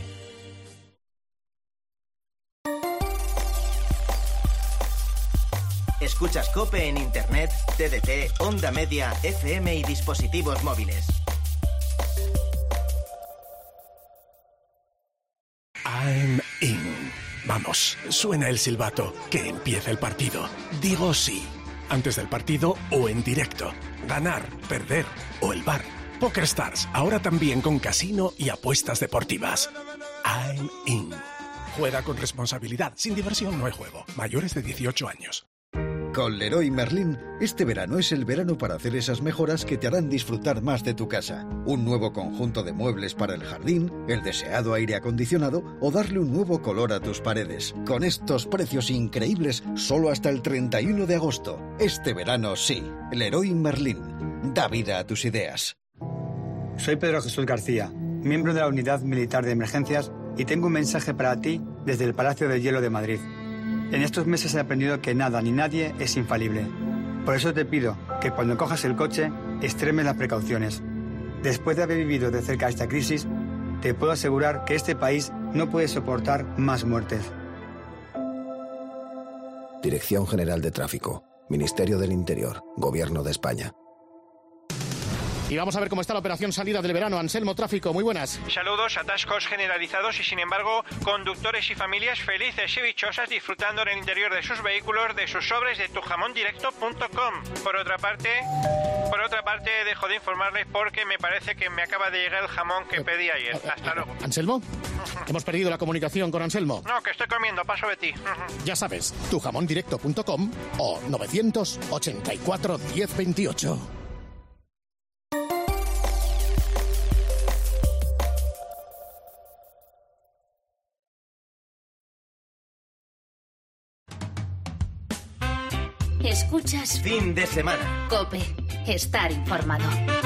Escuchas COPE en Internet, TDT, Onda Media, FM y dispositivos móviles. I'm in. Vamos, suena el silbato. Que empieza el partido. Digo sí. Antes del partido o en directo. Ganar, perder o el bar. PokerStars, ahora también con casino y apuestas deportivas. I'm in. Juega con responsabilidad. Sin diversión no hay juego. Mayores de 18 años. Con Leroy Merlin, este verano es el verano para hacer esas mejoras que te harán disfrutar más de tu casa. Un nuevo conjunto de muebles para el jardín, el deseado aire acondicionado o darle un nuevo color a tus paredes. Con estos precios increíbles, solo hasta el 31 de agosto. Este verano sí. Leroy Merlin. Da vida a tus ideas. Soy Pedro Jesús García, miembro de la Unidad Militar de Emergencias, y tengo un mensaje para ti desde el Palacio de Hielo de Madrid. En estos meses he aprendido que nada ni nadie es infalible. Por eso te pido que cuando cojas el coche, extremes las precauciones. Después de haber vivido de cerca esta crisis, te puedo asegurar que este país no puede soportar más muertes. Dirección General de Tráfico, Ministerio del Interior, Gobierno de España. Y vamos a ver cómo está la operación salida del verano. Anselmo, tráfico, muy buenas. Saludos, atascos generalizados y sin embargo conductores y familias felices y dichosas disfrutando en el interior de sus vehículos de sus sobres de tujamondirecto.com. Por otra parte dejo de informarles porque me parece que me acaba de llegar el jamón que pedí ayer. Hasta luego. ¿Anselmo? Hemos perdido la comunicación con Anselmo. No, que estoy comiendo, paso de ti. Ya sabes, tujamondirecto.com o 984 1028. Escuchas Fin de semana. COPE. Estar informado.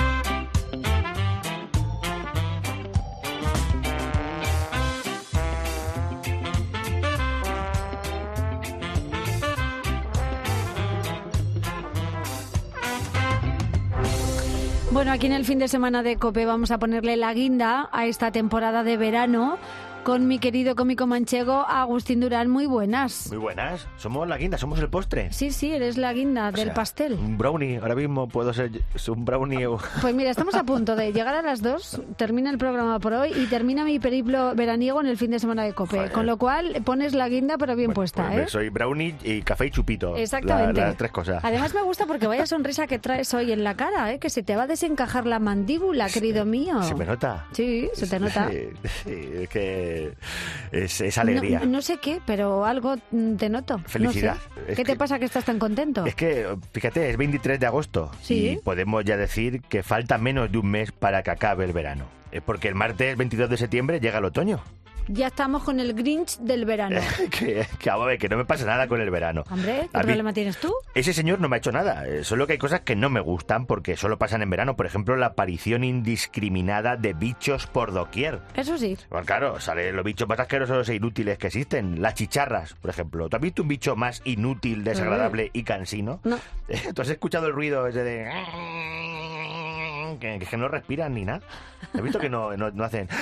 Bueno, aquí en el fin de semana de COPE vamos a ponerle la guinda a esta temporada de verano con mi querido cómico manchego Agustín Durán. Muy buenas. Muy buenas. Somos la guinda, somos el postre. Sí, eres la guinda del pastel. Un brownie, ahora mismo puedo ser un brownie. Pues mira, estamos a punto de llegar a las 2, termina el programa por hoy y termina mi periplo veraniego en el fin de semana de COPE. Joder. Con lo cual pones la guinda pero bien puesta, pues ¿eh? Soy brownie y café y chupito. Exactamente. Las tres cosas. Además me gusta porque vaya sonrisa que traes hoy en la cara, ¿eh? Que se te va a desencajar la mandíbula, querido mío. ¿Se me nota? Sí, se te nota. Sí, es que es alegría. No sé qué, pero algo te noto. Felicidad. No sé. ¿Qué te pasa que estás tan contento? Es que, fíjate, es 23 de agosto. ¿Sí? Y podemos ya decir que falta menos de un mes para que acabe el verano. Es porque el martes 22 de septiembre llega el otoño. Ya estamos con el Grinch del verano. que no me pasa nada con el verano. Hombre, ¿qué problema tienes tú? Ese señor no me ha hecho nada. Solo que hay cosas que no me gustan porque solo pasan en verano. Por ejemplo, la aparición indiscriminada de bichos por doquier. Eso sí. Pues claro, salen los bichos más asquerosos e inútiles que existen. Las chicharras, por ejemplo. ¿Tú has visto un bicho más inútil, desagradable y cansino? No. ¿Tú has escuchado el ruido ese de... que no respiran ni nada? ¿Has visto que no hacen?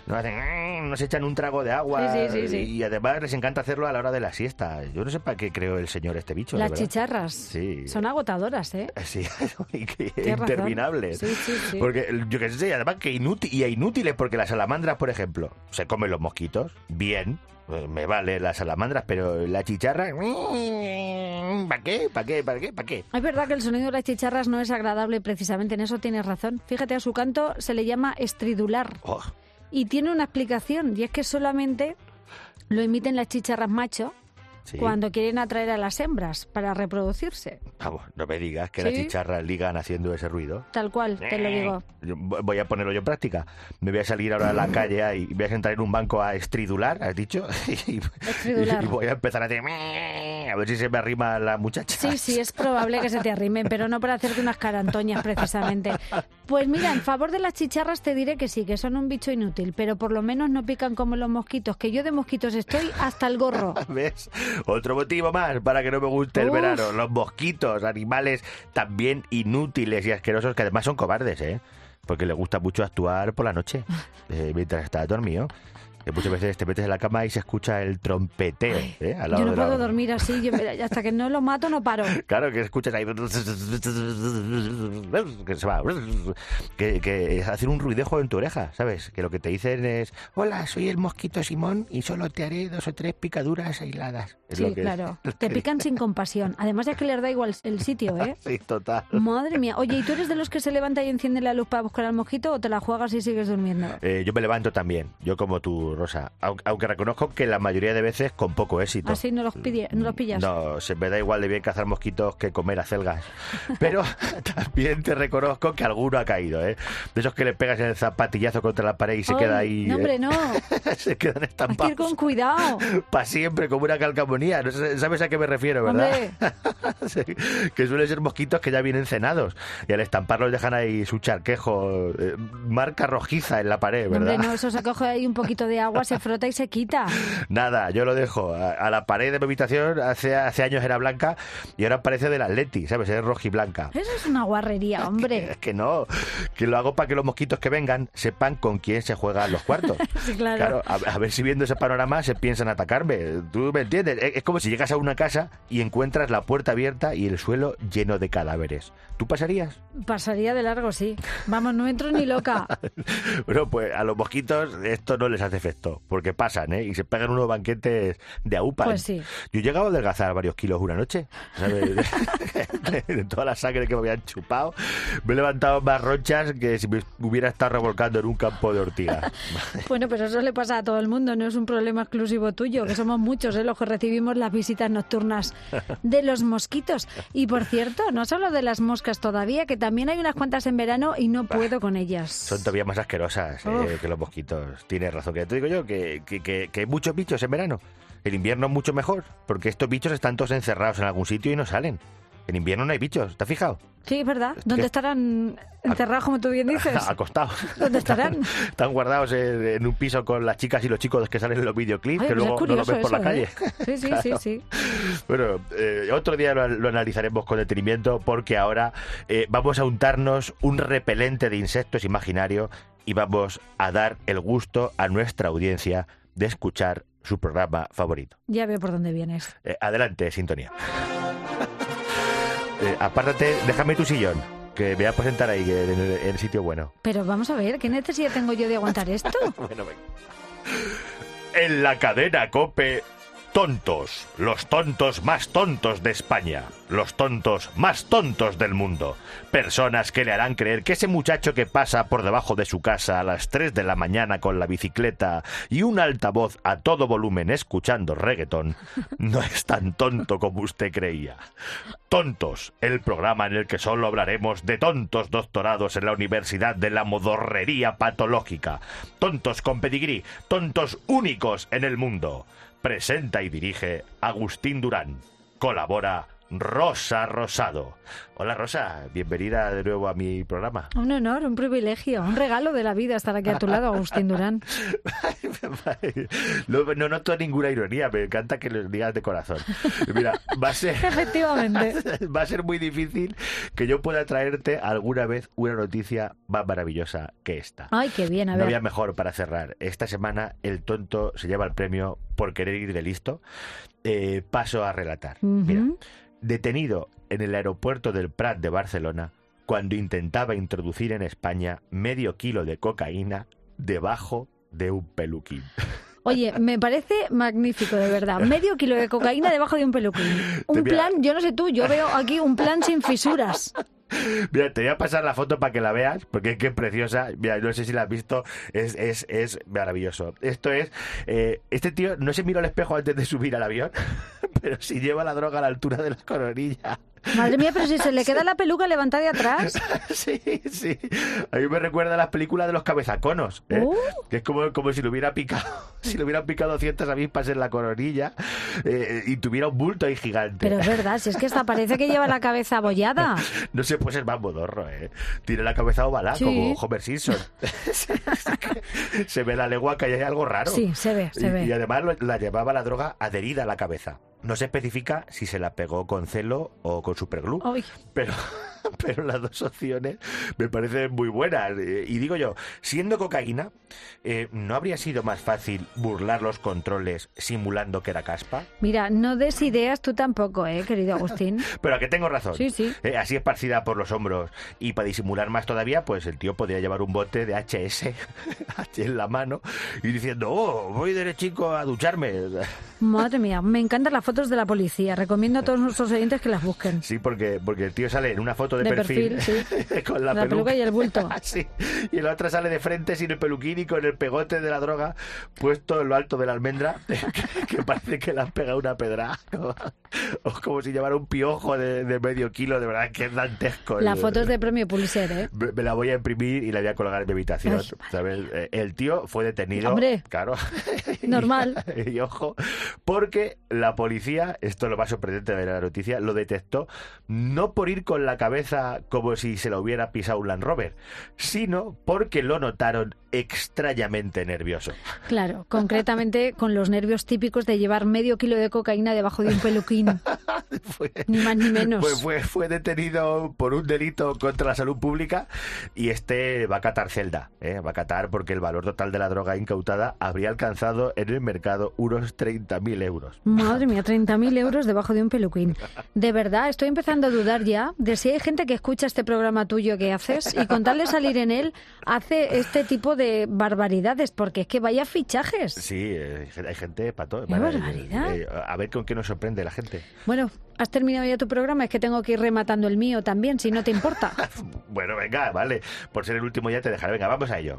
nos echan un trago de agua Sí. y además les encanta hacerlo a la hora de la siesta. Yo no sé para qué creó el señor este bicho. Las chicharras son agotadoras, ¿eh? Sí, interminables. Sí. Porque yo qué sé, además que inútiles, porque las salamandras, por ejemplo, se comen los mosquitos, bien, me vale las salamandras, pero la chicharra, ¿para qué? Es verdad que el sonido de las chicharras no es agradable precisamente, en eso tienes razón. Fíjate, a su canto se le llama estridular. Y tiene una explicación, y es que solamente lo emiten las chicharras macho cuando quieren atraer a las hembras para reproducirse. Vamos, no me digas que las chicharras ligan haciendo ese ruido. Tal cual, te lo digo. Voy a ponerlo yo en práctica. Me voy a salir ahora a la calle y voy a sentar en un banco a estridular, ¿has dicho? Y voy a empezar a decir... A ver si se me arrima la muchacha. Sí, es probable que se te arrimen, pero no para hacerte unas carantoñas precisamente. Pues mira, en favor de las chicharras te diré que sí, que son un bicho inútil, pero por lo menos no pican como los mosquitos, que yo de mosquitos estoy hasta el gorro. ¿Ves? Otro motivo más para que no me guste el verano. Los mosquitos, animales también inútiles y asquerosos, que además son cobardes, ¿eh? Porque les gusta mucho actuar por la noche, mientras estás dormido. Que muchas veces te metes en la cama y se escucha el trompeteo. Al lado yo no puedo dormir así, hasta que no lo mato no paro. Claro, que escuchas ahí... Que se va... Que hacer un ruidejo en tu oreja, ¿sabes? Que lo que te dicen es... Hola, soy el mosquito Simón y solo te haré 2 o 3 picaduras aisladas. Sí, claro. Te pican sin compasión. Además es que les da igual el sitio, ¿eh? Sí, total. Madre mía. Oye, ¿y tú eres de los que se levanta y enciende la luz para buscar al mosquito o te la juegas y sigues durmiendo? Yo me levanto también. Yo como tú, Rosa. Aunque reconozco que la mayoría de veces con poco éxito. ¿Así no los pillas? No, se me da igual de bien cazar mosquitos que comer acelgas. Pero también te reconozco que alguno ha caído, ¿eh? De esos que le pegas el zapatillazo contra la pared y se queda ahí... No, hombre, no. Se quedan estampados. Hay que ir con cuidado. Para siempre, como una calcamonía. ¿Sabes a qué me refiero, verdad? Sí, que suelen ser mosquitos que ya vienen cenados. Y al estamparlos dejan ahí su charquejo, marca rojiza en la pared, ¿verdad? Hombre, no, eso se coge ahí un poquito de agua, se frota y se quita. Nada, yo lo dejo. A la pared de mi habitación hace años era blanca y ahora parece del Atleti, ¿sabes? Es rojiblanca. Eso es una guarrería, hombre. Es que no, que lo hago para que los mosquitos que vengan sepan con quién se juegan los cuartos. Sí, claro. A ver si viendo ese panorama se piensan atacarme. ¿Tú me entiendes? Es como si llegas a una casa y encuentras la puerta abierta y el suelo lleno de cadáveres. ¿Tú pasarías? Pasaría de largo, sí. Vamos, no entro ni loca. Bueno, pues a los mosquitos esto no les hace efecto, porque pasan, ¿eh? Y se pegan unos banquetes de aupa. Pues sí. Yo he llegado a adelgazar varios kilos una noche, ¿sabes? De toda la sangre que me habían chupado, me he levantado más ronchas que si me hubiera estado revolcando en un campo de ortigas. Bueno, pero eso le pasa a todo el mundo, no es un problema exclusivo tuyo, que somos muchos, los que recibimos las visitas nocturnas de los mosquitos. Y por cierto, no solo de las moscas todavía, que también hay unas cuantas en verano y no puedo con ellas. Son todavía más asquerosas que los mosquitos. Tienes razón, que te digo yo, que hay muchos bichos en verano. El invierno es mucho mejor, porque estos bichos están todos encerrados en algún sitio y no salen. En invierno no hay bichos, ¿te has fijado? Sí, es verdad. ¿Dónde estarán encerrados, como tú bien dices? Acostados. ¿Dónde estarán? Están guardados en un piso con las chicas y los chicos que salen en los videoclips, que luego no los ves por la calle. Sí, sí, claro. Sí. Bueno, otro día lo analizaremos con detenimiento, porque ahora vamos a untarnos un repelente de insectos imaginario y vamos a dar el gusto a nuestra audiencia de escuchar su programa favorito. Ya veo por dónde vienes. Adelante, sintonía. Apártate, déjame tu sillón, que me voy a presentar ahí en el sitio bueno. Pero vamos a ver, ¿qué necesidad tengo yo de aguantar esto? Bueno, venga. En la cadena COPE, tontos, los tontos más tontos de España, los tontos más tontos del mundo, personas que le harán creer que ese muchacho que pasa por debajo de su casa a las 3 de la mañana con la bicicleta y un altavoz a todo volumen escuchando reggaetón no es tan tonto como usted creía. Tontos, el programa en el que solo hablaremos de tontos doctorados en la Universidad de la Modorrería Patológica, tontos con pedigrí, tontos únicos en el mundo. Presenta y dirige Agustín Durán. Colabora Rosa Rosado. Hola Rosa, bienvenida de nuevo a mi programa. Un honor, un privilegio, un regalo de la vida estar aquí a tu lado, Agustín Durán. No noto ninguna ironía, me encanta que lo digas de corazón. Mira, va a ser... Efectivamente. Va a ser muy difícil que yo pueda traerte alguna vez una noticia más maravillosa que esta. Ay, qué bien, a ver. No había mejor para cerrar. Esta semana el tonto se lleva el premio por querer ir de listo. Paso a relatar. Mira, detenido en el aeropuerto del Prat de Barcelona cuando intentaba introducir en España medio kilo de cocaína debajo de un peluquín. Oye, me parece magnífico, de verdad. Medio kilo de cocaína debajo de un peluquín. Un plan, yo no sé tú, yo veo aquí un plan sin fisuras. Mira, te voy a pasar la foto para que la veas, porque es que es preciosa. Mira, no sé si la has visto, es maravilloso. Esto es, este tío no se miró al espejo antes de subir al avión, pero si lleva la droga a la altura de la coronilla. Madre mía, pero si se le queda la peluca levantada de atrás. Sí. A mí me recuerda a las películas de los cabezaconos, ¿eh? Que es como si le hubiera picado, si le hubieran picado 200 avispas en la coronilla y tuviera un bulto ahí gigante. Pero es verdad, si es que hasta parece que lleva la cabeza abollada. No se puede ser más modorro, ¿eh? Tiene la cabeza ovalada, sí, como Homer Simpson. Se ve la legua que hay algo raro. Sí, se ve. Y además la llevaba la droga adherida a la cabeza. No se especifica si se la pegó con celo o con superglue, pero las dos opciones me parecen muy buenas. Y digo yo, siendo cocaína, ¿no habría sido más fácil burlar los controles simulando que era caspa? Mira, no des ideas tú tampoco, querido Agustín. Pero a que tengo razón. Sí. Así esparcida por los hombros. Y para disimular más todavía, pues el tío podría llevar un bote de HS en la mano y diciendo, voy derechico a ducharme. Madre mía, me encantan las fotos de la policía. Recomiendo a todos nuestros oyentes que las busquen. Sí, porque el tío sale en una foto de perfil sí. con la peluca y el bulto. Sí. Y la otra sale de frente sin el peluquín y con el pegote de la droga puesto en lo alto de la almendra, que parece que le han pegado una pedra. O como si llevara un piojo de medio kilo. De verdad que es dantesco. La foto es de premio Pulitzer, ¿eh? Me la voy a imprimir y la voy a colgar en mi habitación. Ay, ¿sabes? El tío fue detenido. Hombre, claro. Normal. Y ojo, porque la policía, esto es lo más sorprendente de la noticia, lo detectó no por ir con la cabeza como si se lo hubiera pisado un Land Rover, sino porque lo notaron extrañamente nervioso. Claro, concretamente con los nervios típicos de llevar medio kilo de cocaína debajo de un peluquín. Ni más ni menos. Fue detenido por un delito contra la salud pública y va a catar celda. Va a catar porque el valor total de la droga incautada habría alcanzado en el mercado unos 30.000 euros. Madre mía, 30.000 euros debajo de un peluquín. De verdad, estoy empezando a dudar ya de si hay gente que escucha este programa tuyo que haces y con tal de salir en él hace este tipo de barbaridades, porque es que vaya fichajes. Sí, hay gente para todo. ¡Qué barbaridad! A ver con qué nos sorprende la gente. Bueno, ¿has terminado ya tu programa? Es que tengo que ir rematando el mío también, si no te importa. Bueno, venga, vale. Por ser el último ya te dejaré. Venga, vamos a ello.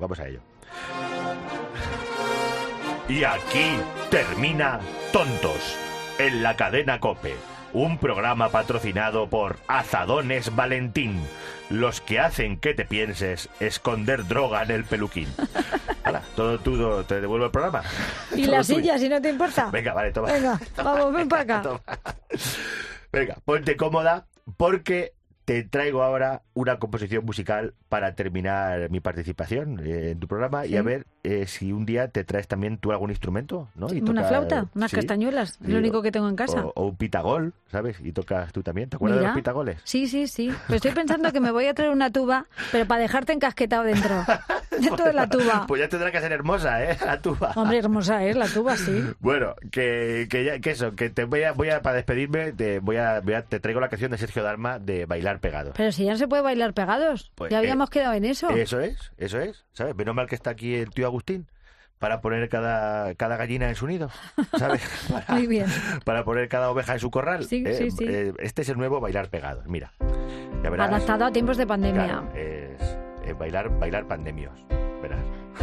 Y aquí termina Tontos, en la cadena COPE. Un programa patrocinado por Azadones Valentín, los que hacen que te pienses esconder droga en el peluquín. Hala, todo tú, te devuelvo el programa. Y la silla, si no te importa. Venga, vale, toma. Venga, vamos, ven para acá. Toma. Venga, ponte cómoda porque te traigo ahora una composición musical para terminar mi participación en tu programa y a ver si un día te traes también tú algún instrumento, ¿no? Y una flauta, unas castañuelas, lo único que tengo en casa. O un pitagol, ¿sabes? Y tocas tú también. ¿Te acuerdas de los pitagoles? Sí. Pero estoy pensando que me voy a traer una tuba, pero para dejarte encasquetado dentro de la tuba. Pues ya tendrá que ser hermosa, la tuba. Hombre, hermosa es la tuba, sí. Bueno, que eso, que te voy a para despedirme, te traigo la canción de Sergio Dalma de Bailar Pegados. Pero si ya no se puede bailar pegados, ya habíamos quedado en eso. Eso es, ¿sabes? Menos mal que está aquí el tío Agustín para poner cada gallina en su nido, ¿sabes? Muy bien. Para poner cada oveja en su corral. Sí. Este es el nuevo Bailar Pegados, mira. Ya verás. Adaptado a tiempos de pandemia. Claro, es bailar pandemios, verás.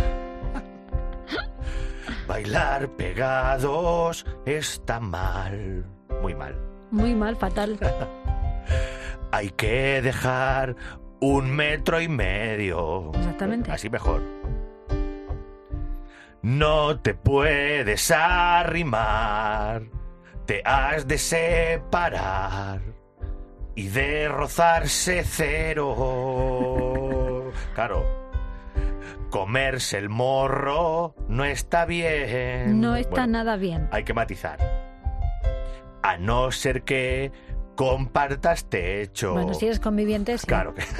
Bailar pegados está mal, muy mal. Muy mal, fatal. Hay que dejar 1,5 metros. Exactamente. Así mejor. No te puedes arrimar, te has de separar. y de rozarse cero. Claro, comerse el morro no está bien. No está nada bien. Hay que matizar. A no ser que compartas techo. Bueno, si eres conviviente, sí. Claro que...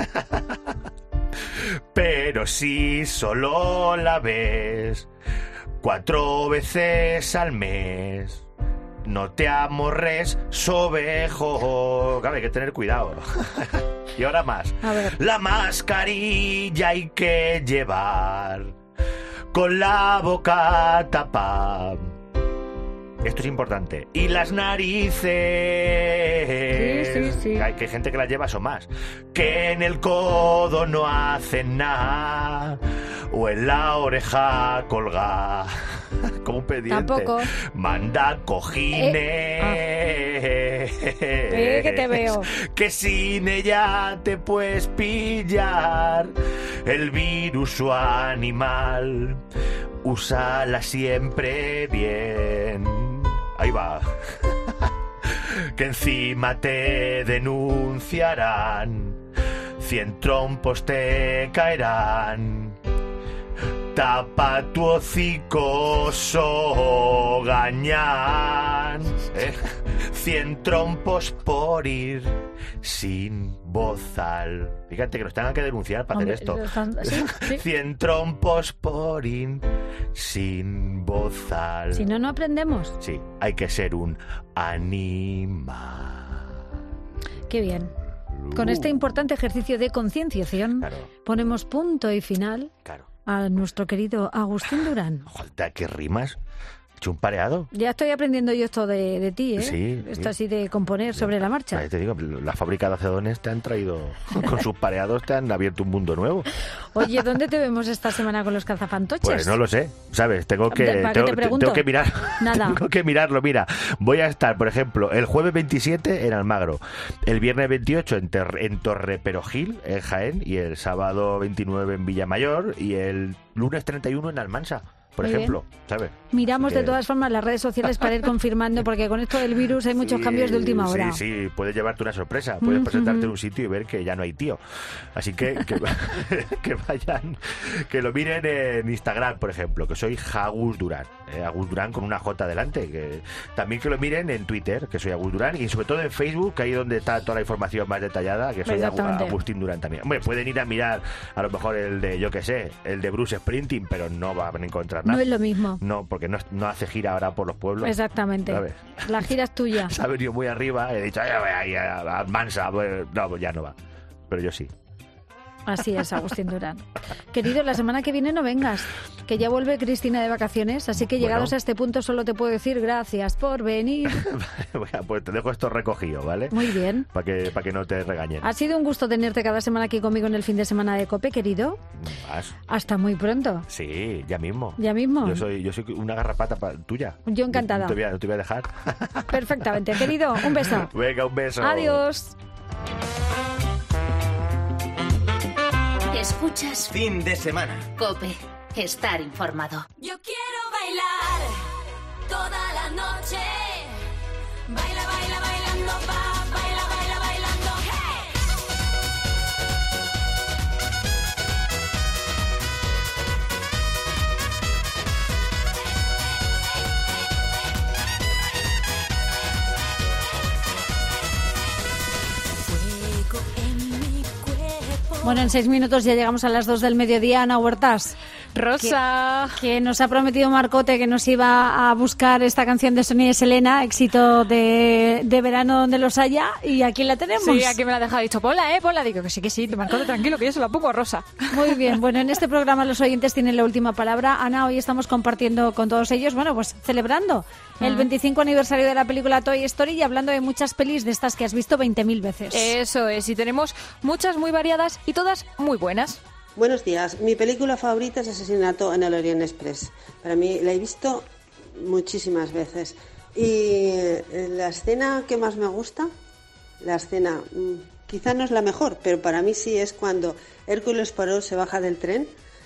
Pero si solo la ves 4 veces al mes, no te amorres, sobejo. Claro, hay que tener cuidado. Y ahora más. A ver. La mascarilla hay que llevar con la boca tapada. Esto es importante. Y las narices. Sí. Hay que gente que las lleva, son más. Que en el codo no hacen nada. O en la oreja colga. Como un pendiente. Tampoco. Manda cojines. Que te veo. Que sin ella te puedes pillar el virus o animal. Úsala siempre bien. Ahí va. Que encima te denunciarán. 100 trompos te caerán. Tapa tu hocico, gañán. 100 trompos por ir sin bozal. Fíjate que nos tengan que denunciar para hacer esto. ¿Sí? 100 trompos por ir sin bozal. Si no, no aprendemos. Sí, hay que ser un animal. Qué bien. Con este importante ejercicio de concienciación, ponemos punto y final a nuestro querido Agustín Durán. Joder, ¿qué rimas? ¿He hecho un pareado? Ya estoy aprendiendo yo esto de ti, ¿eh? Sí. Esto así de componer sobre la marcha. Te digo, la fábrica de acedones te han traído, con sus pareados te han abierto un mundo nuevo. Oye, ¿dónde te vemos esta semana con los cazafantoches? Pues no lo sé, ¿sabes? Tengo que mirar. Nada. Tengo que mirarlo, mira. Voy a estar, por ejemplo, el jueves 27 en Almagro, el viernes 28 en Torreperogil, en Jaén, y el sábado 29 en Villamayor, y el lunes 31 en Almansa. Por Muy ejemplo, ¿sabes? Miramos de todas formas las redes sociales para ir confirmando, porque con esto del virus hay muchos cambios de última hora. Sí, puedes llevarte una sorpresa, puedes presentarte en un sitio y ver que ya no hay tío. Así que vayan, que lo miren en Instagram, por ejemplo, que soy Agus Durán, Agus Durán con una J delante. También que lo miren en Twitter, que soy Agus Durán, y sobre todo en Facebook, que ahí donde está toda la información más detallada, que soy Agustín Durán también. Hombre, pueden ir a mirar a lo mejor el de, yo qué sé, el de Bruce Sprinting, pero no van a encontrar nada. No es lo mismo. No, porque no hace gira ahora por los pueblos. Exactamente. ¿Sabes? La gira es tuya. Se ha venido muy arriba y he dicho, ya voy ahí a Mansa. No, pues ya no va. Pero yo sí. Así es, Agustín Durán. Querido, la semana que viene no vengas, que ya vuelve Cristina de vacaciones, así que llegados a este punto solo te puedo decir gracias por venir. Bueno, pues te dejo esto recogido, ¿vale? Muy bien. Para que no te regañen. Ha sido un gusto tenerte cada semana aquí conmigo en el fin de semana de COPE, querido. Hasta muy pronto. Sí, ya mismo. ¿Ya mismo? Yo soy una garrapata tuya. Yo encantada. No te voy a dejar. Perfectamente. Querido, un beso. Venga, un beso. Adiós. Escuchas Fin de semana. COPE. Estar informado. Yo quiero bailar toda la noche. Baila, baila, bailando, baila, baila, bailando, hey. Fuego en mi cuerpo. Bueno, en 6 minutos ya llegamos a las 2 del mediodía. Ana Huertas. Rosa. Que nos ha prometido Marcote que nos iba a buscar esta canción de Sonia y Selena, éxito de verano donde los haya, y aquí la tenemos. Sí, aquí me la ha dejado. Dicho, Pola, Pola. Digo que sí, Marcote, tranquilo, que yo se la pongo a Rosa. Muy bien, bueno, en este programa los oyentes tienen la última palabra. Ana, hoy estamos compartiendo con todos ellos, bueno, pues celebrando el 25 aniversario de la película Toy Story y hablando de muchas pelis de estas que has visto 20.000 veces. Eso es, y tenemos muchas muy variadas y todas muy buenas. Buenos días. Mi película favorita es Asesinato en el Orient Express. Para mí la he visto muchísimas veces. Y la escena que más me gusta, la escena quizá no es la mejor, pero para mí sí, es cuando Hércules Poirot se baja del tren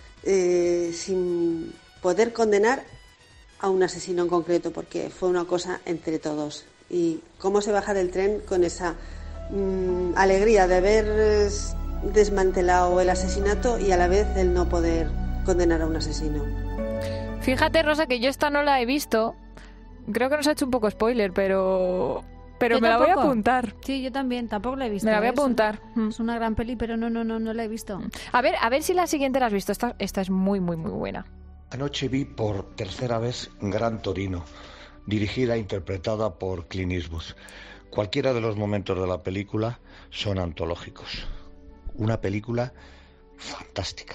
sin poder condenar a un asesino en concreto, porque fue una cosa entre todos. Y cómo se baja del tren con esa alegría de haber desmantelado el asesinato y a la vez el no poder condenar a un asesino. Fíjate, Rosa, que yo esta no la he visto. Creo que nos ha hecho un poco spoiler, pero me la voy a apuntar. Sí, yo también, tampoco la he visto. Me la voy a apuntar. Es una gran peli, pero no la he visto. A ver si la siguiente la has visto. Esta es muy, muy, muy buena. Anoche vi por tercera vez Gran Torino, dirigida e interpretada por Clint Eastwood. Cualquiera de los momentos de la película son antológicos. Una película fantástica.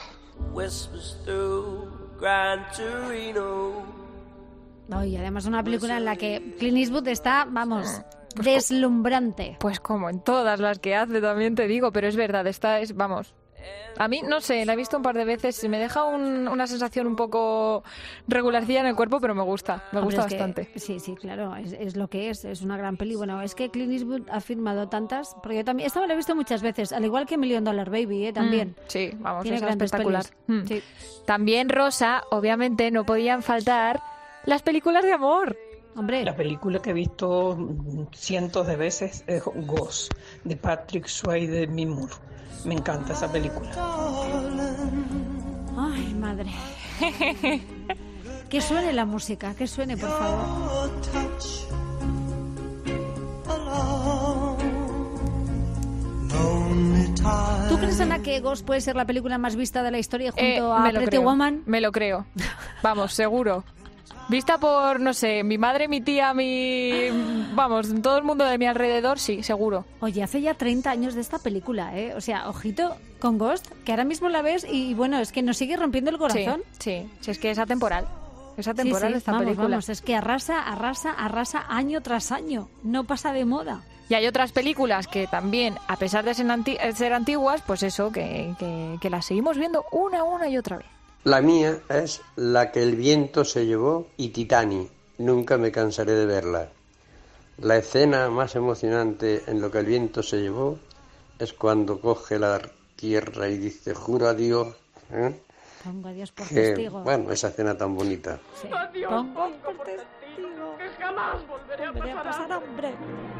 Y además una película en la que Clint Eastwood está, vamos, deslumbrante. Pues como en todas las que hace, también te digo, pero es verdad, esta es, vamos... A mí, no sé, la he visto un par de veces y me deja una sensación un poco regularcilla en el cuerpo, pero me gusta bastante. Sí, claro, es lo que es una gran peli. Bueno, es que Clint Eastwood ha firmado tantas, porque yo también, esta me la he visto muchas veces, al igual que $1 Million Baby, también. Sí, vamos, tiene es grandes espectacular. Sí. También, Rosa, obviamente no podían faltar las películas de amor. Hombre. La película que he visto cientos de veces es Ghost, de Patrick Swayze y Demi Moore. Me encanta esa película. Ay, madre. Que suene la música, que suene, por favor. ¿Tú crees, Ana, que Ghost puede ser la película más vista de la historia junto a Pretty Woman? Me lo creo. Vamos, seguro. Vista por, no sé, mi madre, mi tía, vamos, todo el mundo de mi alrededor, sí, seguro. Oye, hace ya 30 años de esta película, ¿eh? O sea, ojito con Ghost, que ahora mismo la ves y, bueno, es que nos sigue rompiendo el corazón. Sí, es que es atemporal. Es atemporal esta película. Vamos, es que arrasa año tras año. No pasa de moda. Y hay otras películas que también, a pesar de ser antiguas, pues eso, que las seguimos viendo una y otra vez. La mía es La que el viento se llevó y Titanic. Nunca me cansaré de verla. La escena más emocionante en Lo que el viento se llevó es cuando coge la tierra y dice, juro a Dios. Pongo a Dios por que, testigo. bueno, esa escena tan bonita. Sí. Pongo por testigo que jamás volveré a pasar hambre.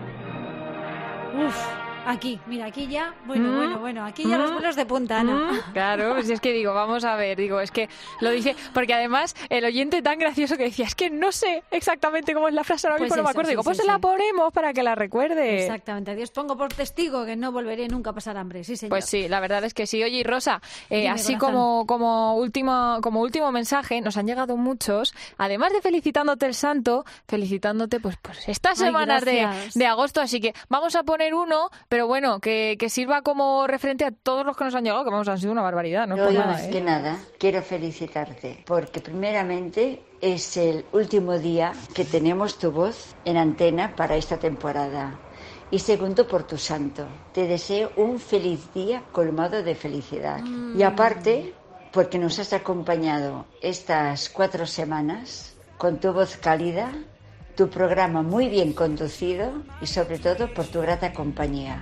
Aquí ya, bueno, aquí ya los pelos de punta, Ana. Claro, pues es que digo, vamos a ver, es que lo dice, porque además el oyente tan gracioso que decía, es que no sé exactamente cómo es la frase, ahora mismo no me acuerdo, pues se la ponemos para que la recuerde. Exactamente, a Dios pongo por testigo que no volveré nunca a pasar hambre, sí señor. Pues sí, la verdad es que sí. Oye, y Rosa, así como último mensaje, nos han llegado muchos, además de felicitándote el santo, felicitándote pues estas semanas de agosto, así que vamos a poner uno, pero bueno, que sirva como referente a todos los que nos han llegado, que vamos, han sido una barbaridad, ¿no? Yo, más que nada, quiero felicitarte, porque primeramente es el último día que tenemos tu voz en antena para esta temporada. Y segundo, por tu santo. Te deseo un feliz día colmado de felicidad. Y aparte, porque nos has acompañado estas 4 semanas con tu voz cálida, tu programa muy bien conducido y sobre todo por tu grata compañía.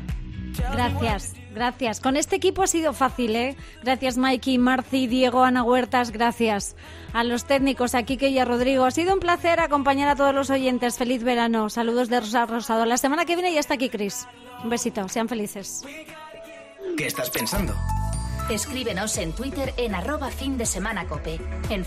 Gracias. Con este equipo ha sido fácil, ¿eh? Gracias, Mikey, Marci, Diego, Ana Huertas, gracias. A los técnicos, a Quique y a Rodrigo. Ha sido un placer acompañar a todos los oyentes. Feliz verano. Saludos de Rosa Rosado. La semana que viene ya está aquí Chris. Un besito. Sean felices. ¿Qué estás pensando? Escríbenos en Twitter en @findesemanacope, en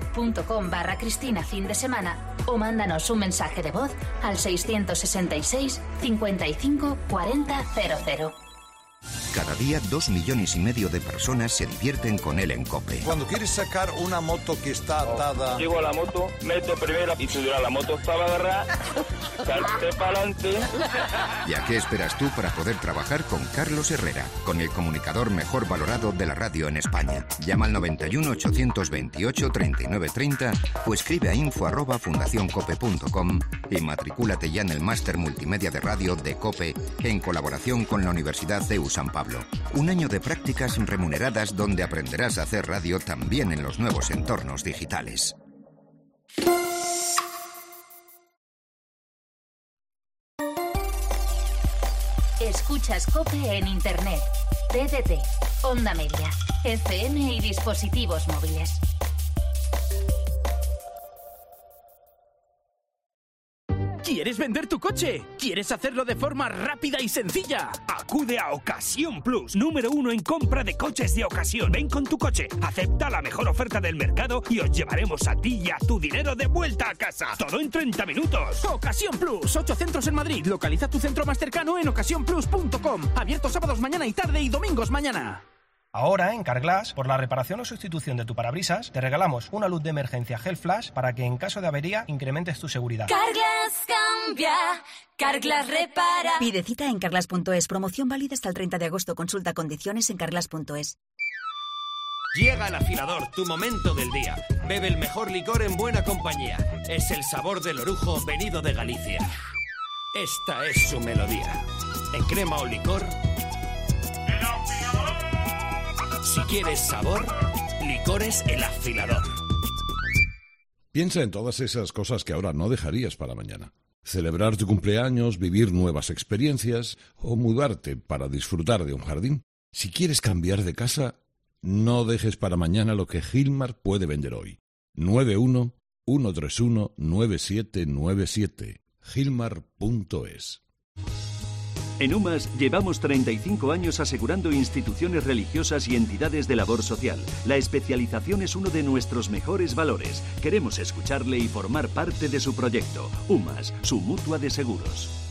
facebook.com/CristinaFindesemana o mándanos un mensaje de voz al 666 55 40 00. Cada día 2,5 millones de personas se divierten con él en COPE. Cuando quieres sacar una moto que está atada... Llego a la moto, meto primera y subirá la moto estaba agarrada, salte para adelante. ¿Y a qué esperas tú para poder trabajar con Carlos Herrera, con el comunicador mejor valorado de la radio en España? Llama al 91 828 3930 o escribe a info@fundacioncope.com y matricúlate ya en el máster multimedia de radio de COPE en colaboración con la Universidad CEU San Pablo. Un año de prácticas remuneradas donde aprenderás a hacer radio también en los nuevos entornos digitales. Escuchas COPE en Internet, TDT, Onda Media, FM y dispositivos móviles. ¿Quieres vender tu coche? ¿Quieres hacerlo de forma rápida y sencilla? Acude a Ocasión Plus, número 1 en compra de coches de ocasión. Ven con tu coche, acepta la mejor oferta del mercado y os llevaremos a ti y a tu dinero de vuelta a casa. Todo en 30 minutos. Ocasión Plus, 8 centros en Madrid. Localiza tu centro más cercano en ocasiónplus.com. Abierto sábados mañana y tarde y domingos mañana. Ahora, en Carglass, por la reparación o sustitución de tu parabrisas, te regalamos una luz de emergencia Gel Flash para que en caso de avería incrementes tu seguridad. Carglass cambia, Carglass repara. Pide cita en carglass.es. Promoción válida hasta el 30 de agosto. Consulta condiciones en carglass.es. Llega al afilador, tu momento del día. Bebe el mejor licor en buena compañía. Es el sabor del orujo venido de Galicia. Esta es su melodía. En crema o licor... Si quieres sabor, Licores El Afilador. Piensa en todas esas cosas que ahora no dejarías para mañana. Celebrar tu cumpleaños, vivir nuevas experiencias o mudarte para disfrutar de un jardín. Si quieres cambiar de casa, no dejes para mañana lo que Gilmar puede vender hoy. 91-131-9797. Gilmar.es. En UMAS llevamos 35 años asegurando instituciones religiosas y entidades de labor social. La especialización es uno de nuestros mejores valores. Queremos escucharle y formar parte de su proyecto. UMAS, su mutua de seguros.